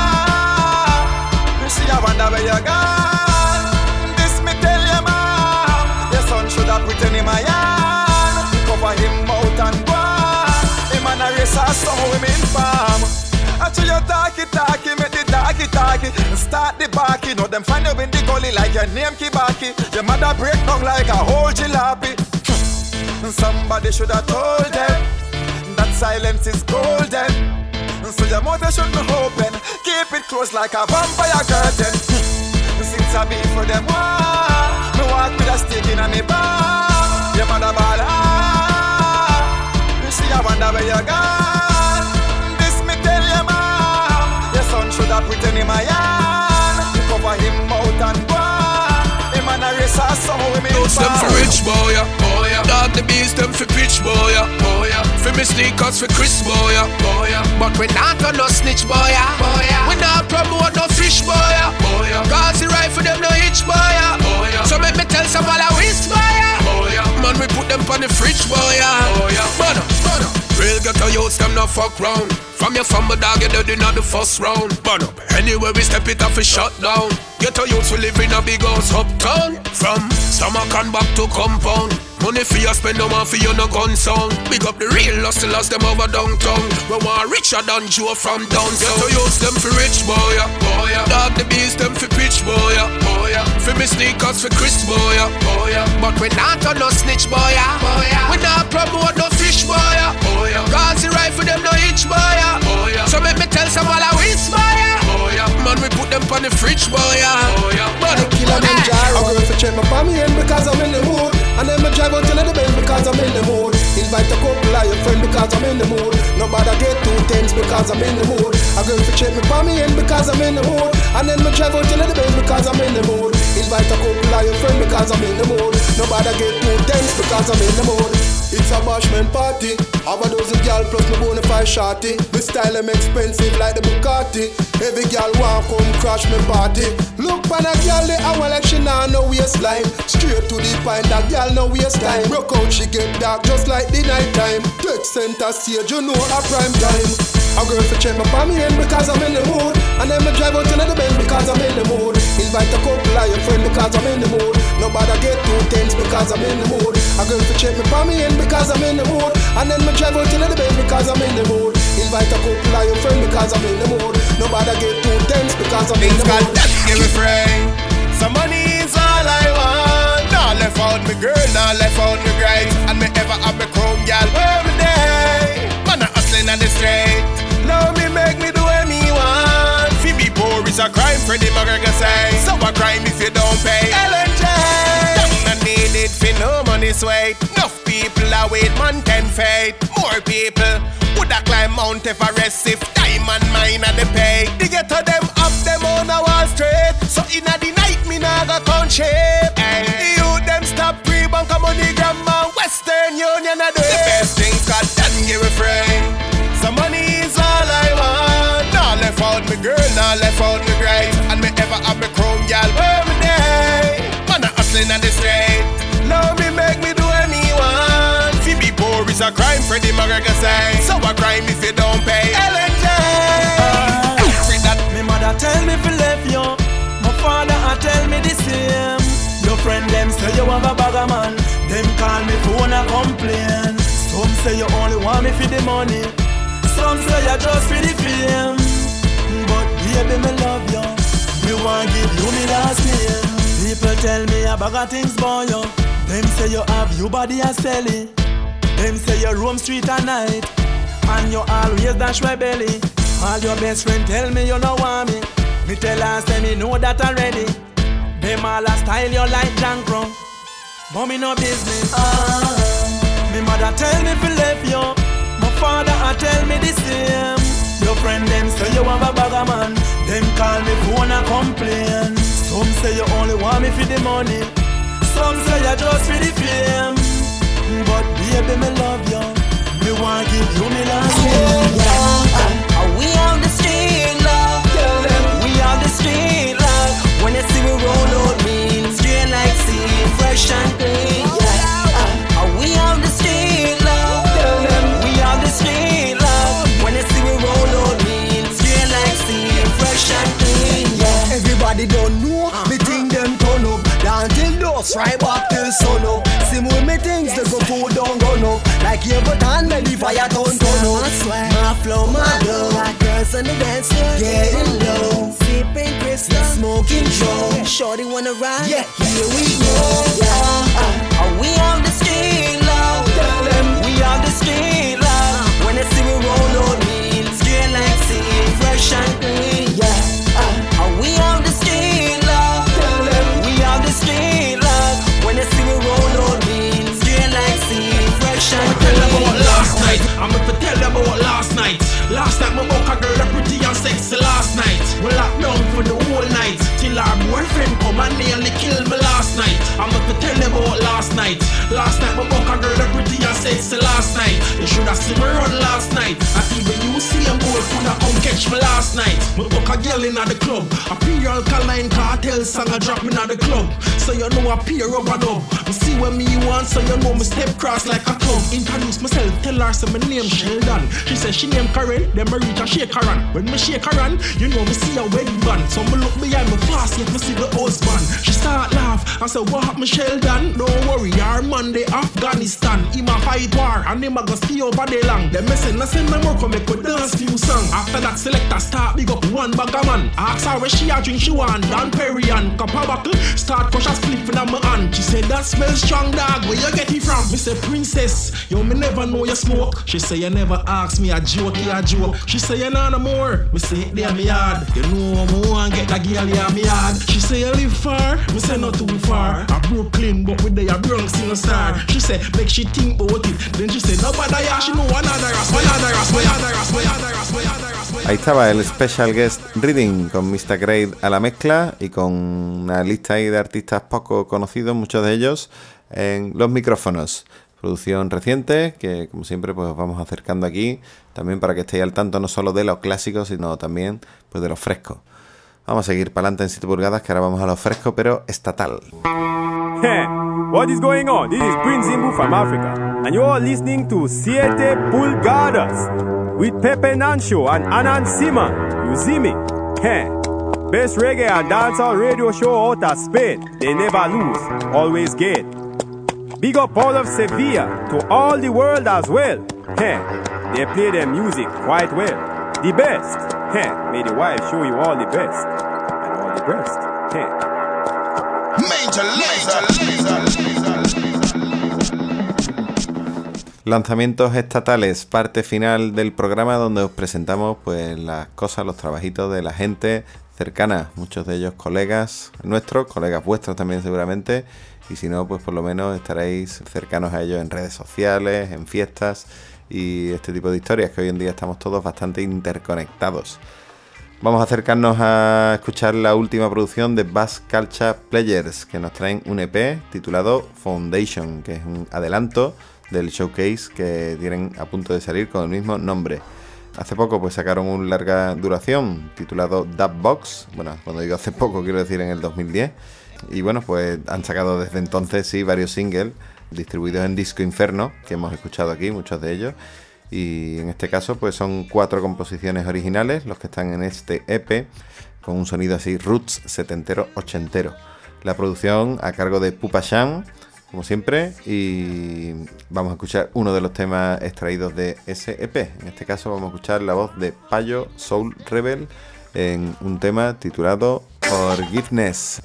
you see I wonder where you gone. This me tell you, mom. Your son should have put in my hand. Cover him out and go. Him and a race or some women farm. After you talkie, make the talkie. Start the barky, know them find you in the gully like your name Kibaki. Your mother break down like a whole jalopy. Somebody should have told them that silence is golden. So your mouth should be open, keep it closed like a vampire curtain. Since I be for them war, me walk with a stick in a me bar. Your mother ball you see I wonder where you gone. This me tell you, mom. Your son should have put in my hand. Cover him out and go. Him and a race or some women. Those them for rich boy, Dog the beast them for pitch boy, For me sneakers for Chris boy, But we not on no snitch boy, We not promote no fish boy, Cause the right for them no hitch boy, So make me tell some all a whisk boy, Man we put them on the fridge boy, Man, real ghetto youths them no fuck round. From your family dog you dead inna the first round. Burn up anywhere we step it off a shut down. Ghetto youths we live in a big house uptown. From stomach and back to compound. Money for you spend, no one for you no gun sound. Big up the real hustlers them over downtown. We want richer than Joe from down south. Ghetto youths them for rich boy, Dog the beast them for pitch boy, For me sneakers for Chris boy, But we not on no snitch boy, We not promote no fish boy, Cause the right for them no hitch boy, So make me tell some all a whisk boy, Man we put them on the fridge boy, Man Kilimanjaro. I'm going to check my family in because I'm in the mood. And then I drive out to the Benz because I'm in the mood. Invite a couple of your friends because I'm in the mood. Nobody get too tense because I'm in the mood. I'm going to check my family in because I'm in the mood. And then I drive out to the Benz because I'm in the mood. Invite a couple of your friends because I'm in the mood. Nobody get too tense because I'm in the mood. It's a bashment party. Have a dozen gal plus my bonafide shorty. My style am expensive like the Bugatti. Every gal want come crash my party. Look pan a gal they hour like she nah no waistline. Straight to the point that gal no waste time. Broke out she get dark just like the night time. Take center stage you know a prime time. I'm going to check my family in because I'm in the mood. And then I drive out to the Benz because I'm in the mood. Invite a couple of your friends because I'm in the mood. Nobody get too tense because I'm in the mood. I'm going to check my family in because I'm in the mood. And then I drive out to the Benz because I'm in the mood. Invite a couple of your friends because I'm in the mood. Nobody get too tense because I'm in the mood. Give me free. Some money is all I want. Nah left out me girl, nah left out me grind. And me ever have me chrome gal every day. Man a hustling on the street. Love me make me do what me want. Fi be poor is a crime, Freddie McGregor say. So a crime if you don't pay. LNJ. Don't need it for no money sweat. Enough people are wait man 10 faith. More people woulda climb Mount Everest if time and mine are the pay. The ghetto them up them on a Wall Street, so inna the night me nah go count shape. And the youth them stop pre-bank a money grandma Western Union a do it. The best things God done give a friend. So money is all I want. Nah left out me girl, nah left out me grind. And me ever have me chrome gal where me day. Man a hustling on the street. Love me make me do what me want. Fi be poor is a crime, Freddie McGregor say. So a crime if you don't pay LNJ. Me mother tell me fi left you. My father a tell me the same. Your friend them say you have a bagger man. Them call me phone a complain. Some say you only want me for the money. Some say you just for the fame. But baby me love you. Me want give you me last name. People tell me a bag of things boy you. Them say you have your body a sell it. Them say you roam street at night. And you always dash my belly. All your best friend tell me you no want me. Me tell her say me know that already. Them all a style you like Jankro, but me no business. Me mother tell me fi left you. My father a tell me the same. Your friend them say you have a bagger man. Them call me phone a complain. Some say you only want me for the money. Some say you just for the fame. But baby me love you. Me want give you me last name. We on the street love. We on the street love. When you see we roll out mean, straight like sea, fresh and clean. We on the street love. We on the street love. When you see we roll out mean, straight like sea, fresh and clean. Everybody don't know, me think them turn up. Down till dusk, right back till sun up. Same with me things, the go food don't go up. Like you but on me the fire don't turn up. My flow, my glow. Like girls on the dance floor, getting low. Sipping crystal, smoking Joe. Shorty wanna ride? Yeah, here we go. We on the street love. We on the street love. When you see we roll out mean, straight like sea, fresh and clean. We on the street love. We on the street love. When you see we roll out mean, straight like sea, fresh and clean. I'ma tell you about last night. Last night my book a girl that pretty and sexy last night. We locked down for the whole night till our boyfriend come and nearly killed me last night. I'ma tell you about last night. Last night my book a girl that pretty and sexy last night. You shoulda seen me run last night. And even you see a boy coulda come catch me last night. My book a girl inna the club. A pure alkaline cartel song a drop inna the club. So you know a pure rubber dub. Me see when me want, so you know me step cross like a club. Introduce myself, tell her say my name Sheldon. She said she name Karen, then me reach and shake her hand. When me shake her hand, you know me see a wedding band. So me look behind me fast, yet me see the husband. She start laugh and say, what happened Sheldon? Don't worry, our man they Afghanistan. He ma fight war and him a go stay over there long. Then me say, no send me more come make we dance few song. After that selector start big up one bag of man. Ask her where she a drink, she want Dan Perry and cup of buckle. Start crush a split in my hand. She said, that smells strong dog, where you get it from? Me say, princess, yo me never know you smoke. She say, you never ask me a joke, you a joke. She say, you know no more. Me say, it there me yard. You know me want get that girl here me yard. She say, you live far. Me say, not too far. A Brooklyn, but with the Bronx in a star. She say, make she think about it. Then she say, nobody here, she know another ras. Ahí estaba el Special Guest Reading con Mr. Great a la mezcla y con una lista ahí de artistas poco conocidos, muchos de ellos en los micrófonos. Producción reciente que, como siempre, pues vamos acercando aquí también para que estéis al tanto no solo de los clásicos, sino también pues de los frescos. Vamos a seguir para adelante en 7 pulgadas, que ahora vamos a los frescos, pero estatal. Hey, what is going on? This is Prince Zimbu from Africa, and you're listening to 7 pulgadas with Pepe Nancho and Anan Siman. You see me? Hey, best reggae and dancehall radio show out of Spain. They never lose, always get. Big up all of Sevilla to all the world as well. Hey, they play their music quite well. The best. Hey, may the wife show you all the best and all the best. Hey. Major laser. Lanzamientos estatales, parte final del programa donde os presentamos pues las cosas, los trabajitos de la gente cercana, muchos de ellos colegas nuestros, colegas vuestros también seguramente, y si no, pues por lo menos estaréis cercanos a ellos en redes sociales, en fiestas y este tipo de historias, que hoy en día estamos todos bastante interconectados. Vamos a acercarnos a escuchar la última producción de Bass Culture Players, que nos traen un EP titulado Foundation, que es un adelanto del showcase que tienen a punto de salir con el mismo nombre. Hace poco pues sacaron un larga duración titulado Dubbox, bueno, cuando digo hace poco quiero decir en el 2010, y bueno, pues han sacado desde entonces sí varios singles distribuidos en Disco Inferno, que hemos escuchado aquí, muchos de ellos, y en este caso pues son 4 composiciones originales los que están en este EP, con un sonido así roots setentero ochentero. La producción a cargo de Pupa Sham, como siempre, y vamos a escuchar uno de los temas extraídos de ese EP. En este caso vamos a escuchar la voz de Payo Soul Rebel en un tema titulado Forgiveness.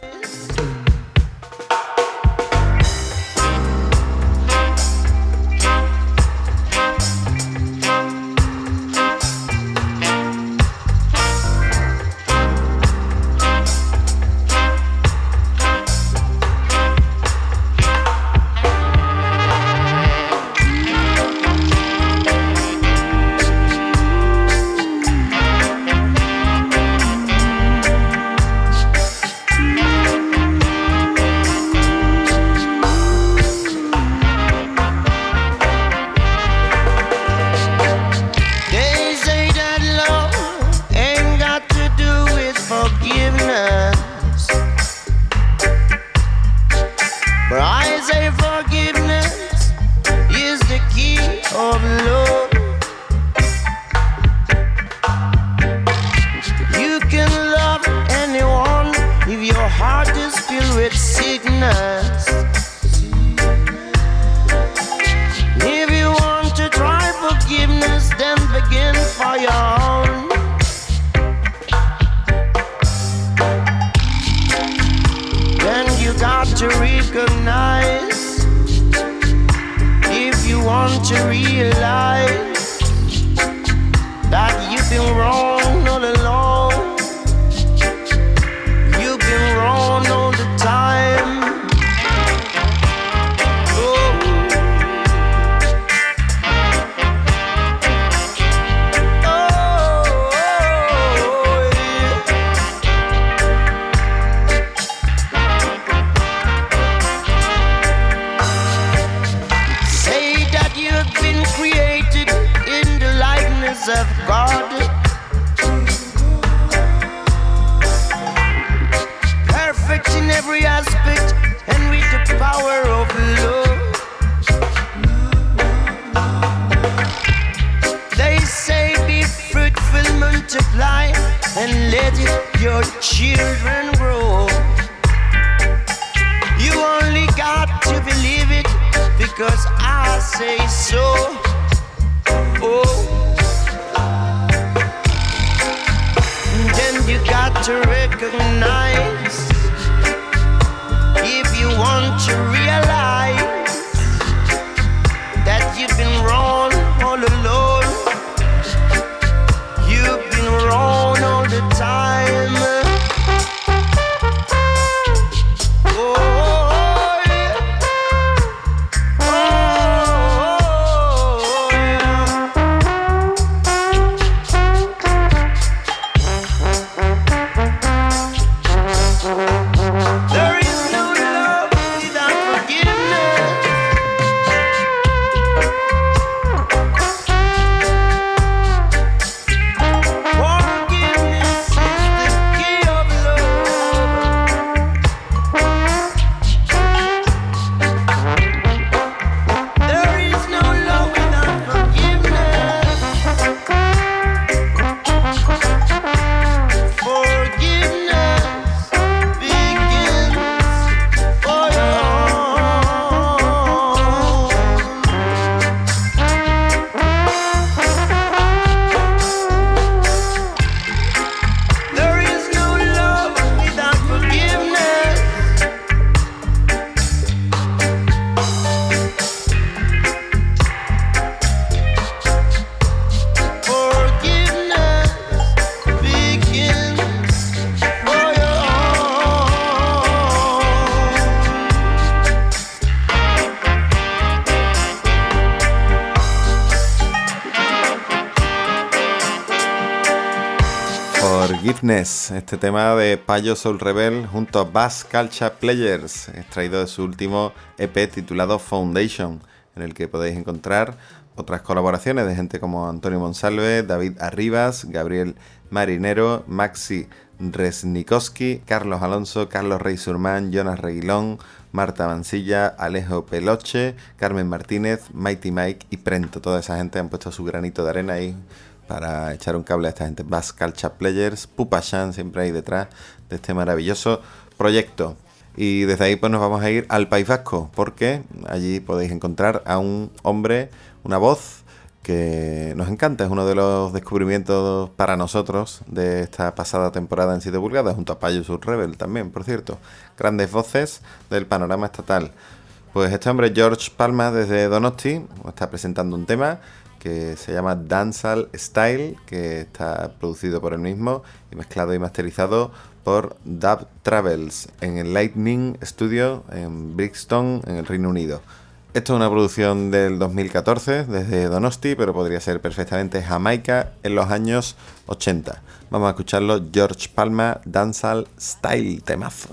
Forgiveness, este tema de Payo Soul Rebel junto a Bass Culture Players, extraído de su último EP titulado Foundation, en el que podéis encontrar otras colaboraciones de gente como Antonio Monsalve, David Arribas, Gabriel Marinero, Maxi Resnikowski, Carlos Alonso, Carlos Rey Surman, Jonas Reguilón, Marta Mansilla, Alejo Peloche, Carmen Martínez, Mighty Mike y Prento. Toda esa gente han puesto su granito de arena ahí para echar un cable a esta gente. Bass Culture Players, Pupa Shan siempre ahí detrás de este maravilloso proyecto. Y desde ahí pues nos vamos a ir al País Vasco, porque allí podéis encontrar a un hombre, una voz que nos encanta. Es uno de los descubrimientos para nosotros de esta pasada temporada en 7 pulgadas, junto a Payo Soul Rebel también, por cierto. Grandes voces del panorama estatal. Pues este hombre, George Palma, desde Donosti, está presentando un tema que se llama Dancehall Style, que está producido por él mismo y mezclado y masterizado por Dub Travels en el Lightning Studio en Brixton, en el Reino Unido. Esto es una producción del 2014 desde Donosti, pero podría ser perfectamente Jamaica en los años 80. Vamos a escucharlo, George Palma, Dancehall Style, temazo.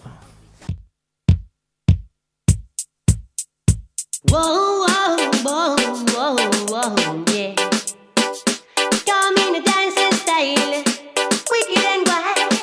Whoa, whoa, whoa, whoa, whoa, yeah. Come in a dancing style, wicked and wild.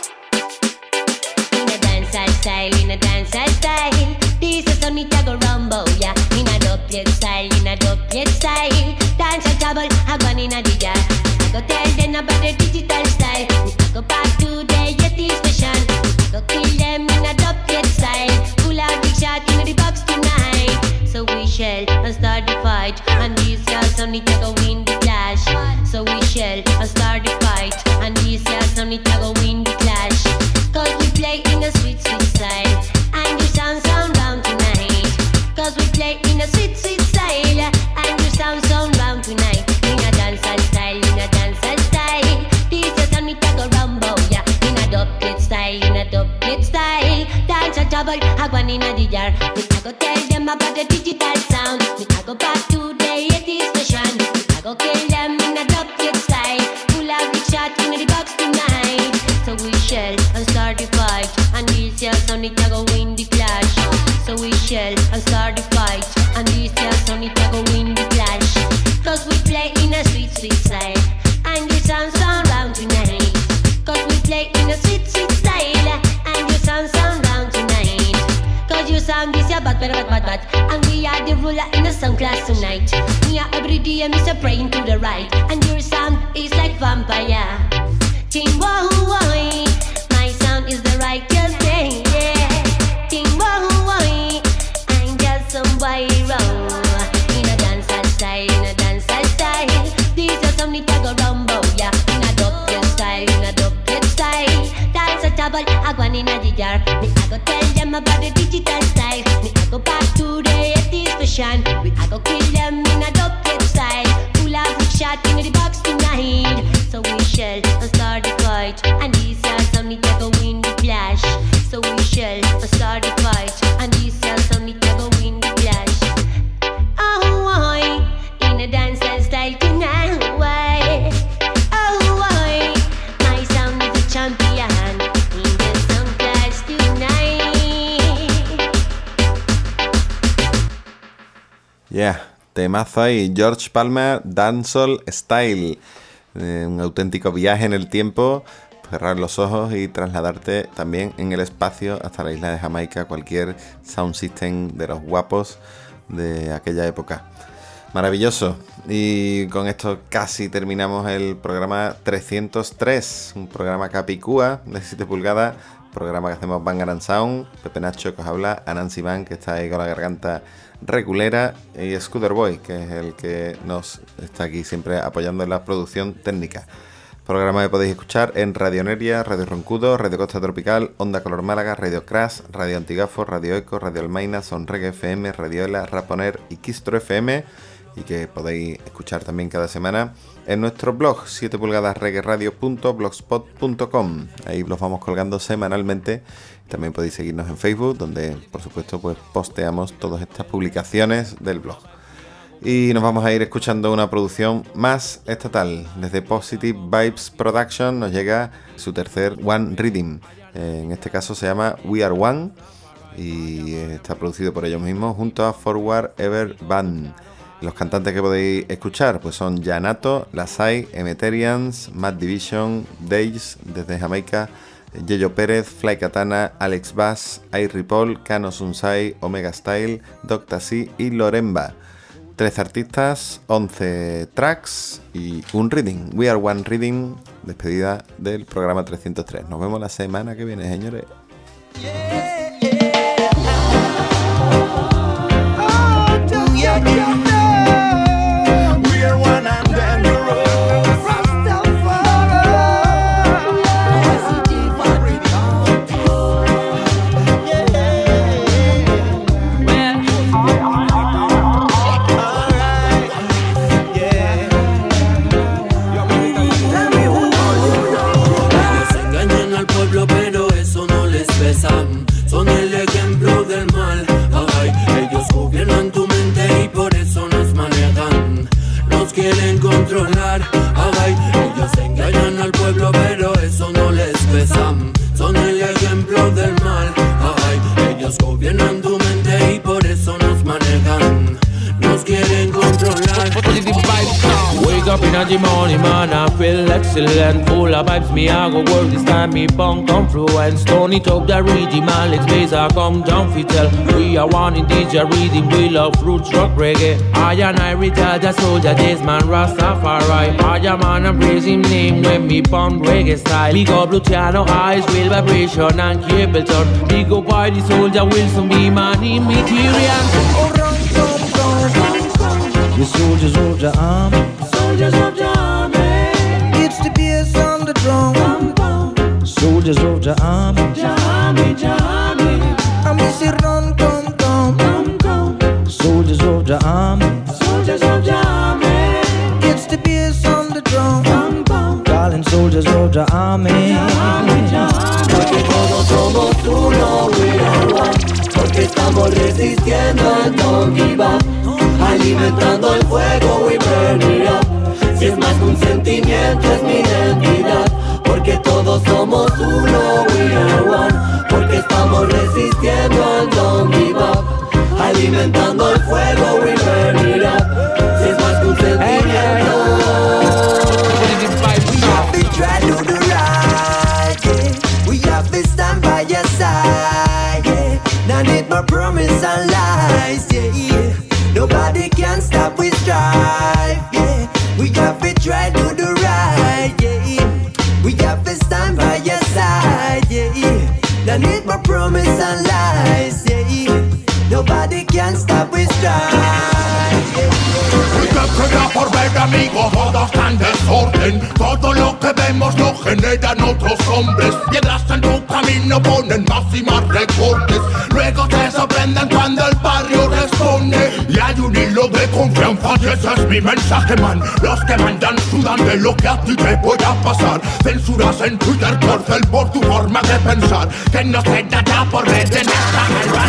In a dancehall style, in a dancehall style. This is only Tago Rumbo, yeah. In a dubplate style, in a dubplate style. Dancehall trouble, I gone in a DJ. I go tell them about the digital style. I go back to the Yeti's fashion. I go kill them in a dubplate style. Pull out big shot in the box tonight. So we shall and start the fight, and these girls only take a win the clash. So we shall and start the fight, and these girls only take a win the clash. Cause we play in a sweet, sweet style, and your sound round tonight. Cause we play in a sweet, sweet style, and your sound round tonight. In a dancehall style, in a dancehall style. These girls only take a rumbo, yeah. In a dubplate style, in a dubplate style. Dance a double, I want in a DR. I go tell them about the digital sound. I go back to the 80s fashion. I go kill them in a dubplate style. Pull out the shot in the box tonight. So we shall and start the fight, and these girls only go win the clash. So we shall and start the fight, and these girls only go win the clash. Cause we play in a sweet, sweet style, and your sound round tonight. Cause we play in a sweet, sweet style, and your sound round tonight. Cause your sound is your bad, and we are the ruler in the sound class tonight. Me are every day, I'm Mr. praying to the right, and your sound is like vampire. Ting wah wah, my sound is the righteous thing, yeah. Ting wah wah, I'm just some way wrong. In a dancehall style, in a dancehall style. This is some need to go rumbo, yeah. In a dubplate style, in a dubplate style. Dance a double, I go in a DR. Me I go tell them about the digital style. Me I go back to the 80s fashion. We I go kill them in a dubplate style. Pull out big shot in the box tonight. So we shall start the fight, and these are some need to go win the clash. So we shall start the fight, and these are some need to go win the clash. Oh why, in a dancehall style tonight. Oh why, my sound is a champion in the sound clash tonight. Yeah, temazo ahí, George Palma, Dancehall Style. Un auténtico viaje en el tiempo, cerrar los ojos y trasladarte también en el espacio hasta la isla de Jamaica, cualquier sound system de los guapos de aquella época. Maravilloso. Y con esto casi terminamos el programa 303, un programa capicúa de 7 pulgadas, programa que hacemos Bang Sound, Pepe Nacho que os habla, Anansi Man que está ahí con la garganta regulera, y Scooter Boy, que es el que nos está aquí siempre apoyando en la producción técnica. Programa que podéis escuchar en Radio Neria, Radio Roncudo, Radio Costa Tropical, Onda Color Málaga, Radio Crash, Radio Antigafo, Radio Eco, Radio Almaina, Son Reggae FM, Radio Ela, Raponer y Quistro FM, y que podéis escuchar también cada semana en nuestro blog 7pulgadasreggaeradio.blogspot.com. Ahí los vamos colgando semanalmente. También podéis seguirnos en Facebook, donde por supuesto pues posteamos todas estas publicaciones del blog. Y nos vamos a ir escuchando una producción más estatal. Desde Positive Vibes Production nos llega su tercer One Rhythm. En este caso se llama We Are One y está producido por ellos mismos junto a Forward Ever Band. Los cantantes que podéis escuchar pues son Yanato, Lasai, Emeterians, Mad Division, Days desde Jamaica, Yeyo Pérez, Fly Katana, Alex Bass, Airi Paul, Kano Sunsai, Omega Style, Dr. C y Loremba. 13 artistas, 11 tracks y un reading. We Are One Reading, despedida del programa 303. Nos vemos la semana que viene, señores. Son el ejemplo del mal. Ay, ellos gobiernan tu mente y por eso nos manejan. Nos quieren controlar. Ay, ellos engañan al pueblo, pero eso no les pesa. Son el ejemplo del mal. Ay, ellos gobiernan tu mente y por eso nos manejan. Nos quieren controlar. Wake up in the morning, man, I feel excellent. Full of vibes, me I go work this time, me punk confluence. Tony top the reading, Alex Bass, I come down fi tell. We are one in DJ reading, we love roots, rock, reggae. I and I retired a soldier, this man Rastafari. I am on and praise him name when me pump reggae style. Big up Luciano, eyes, wheel vibration and Capleton. Big up by the soldier, Wilson be man in material. The soldiers of the army, soldiers of the army. It's the bass on the drum. Soldiers of the army, army. I miss it run, come. Soldiers of the army, soldiers of the army. It's the bass on the drum. Calling soldiers of the army. Porque todos somos uno, we are one. Porque estamos resistiendo al don't give up. Alimentando el fuego, we burn it up. Si es más que un sentimiento, es mi identidad. Porque todos somos uno, we are one. Porque estamos resistiendo al don't give up. Alimentando el fuego, we burn it up. Si es más que un sentimiento. We have to try to do right, yeah. We have to stand by your side, yeah. Now need my promise and lies, yeah. Nobody can stop we strive, yeah. We have to try to do right, yeah. We have to stand by your side, yeah. Now need my promise and lies, yeah. Nobody can stop we strive, yeah. Queda por ver, amigo, todo está en desorden. Todo lo que vemos lo generan otros hombres. Piedras en tu camino ponen más y más recortes. Luego te sorprenden cuando el barrio responde. Y hay un hilo de confianza y ese es mi mensaje, man. Los que mandan sudan de lo que a ti te pueda pasar. Censuras en Twitter, cárcel por tu forma de pensar. Que no se da por ver en esta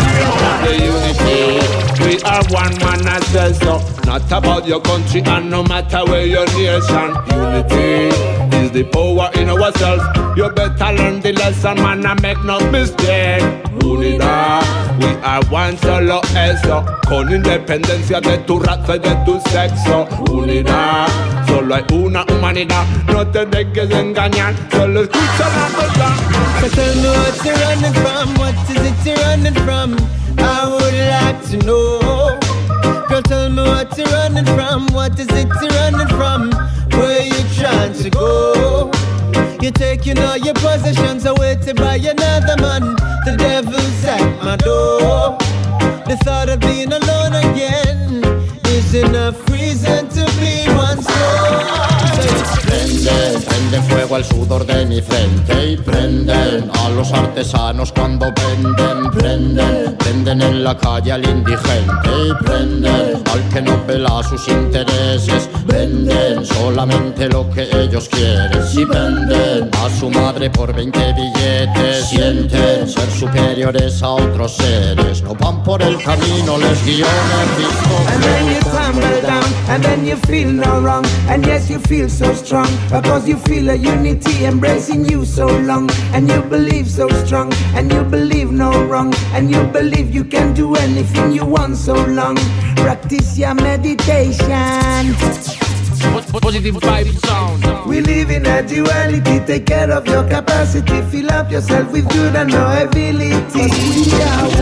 We are one man as well, so not about your country and no matter where your nation. Unity is the power in ourselves. You better learn the lesson, man, and make no mistake. Unidad, we are one solo eso. Con independencia de tu raza y de tu sexo. Unidad, solo hay una humanidad. No te dejes engañar, solo escucha la verdad. So tell me what you're running from, what is it you're running from? I would like to know. Girl, tell me what you're running from, what is it you're running from? Where you trying to go? You're taking all your possessions away to buy another man. The devil's at my door. The thought of being alone again is enough reason to bleed once more. Prende fuego el sudor de mi frente y prenden a los artesanos cuando venden. Prenden en la calle al indigente y prenden al que no pela sus intereses. Venden solamente lo que ellos quieren. Si venden a su madre por 20 billetes, sienten ser superiores a otros seres. No van por el camino, les guió Mephisto. And then you tumble down, and then you feel no wrong. And yes, you feel so strong, because you feel a unity embracing you so long. And you believe so strong, and you believe no wrong. And you believe you can do anything you want so long. Practice your meditation. Positive vibe sound. We live in a duality. Take care of your capacity. Fill up yourself with good and no ability.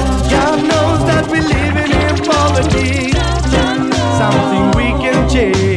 God knows that we're living in poverty. Something we can change.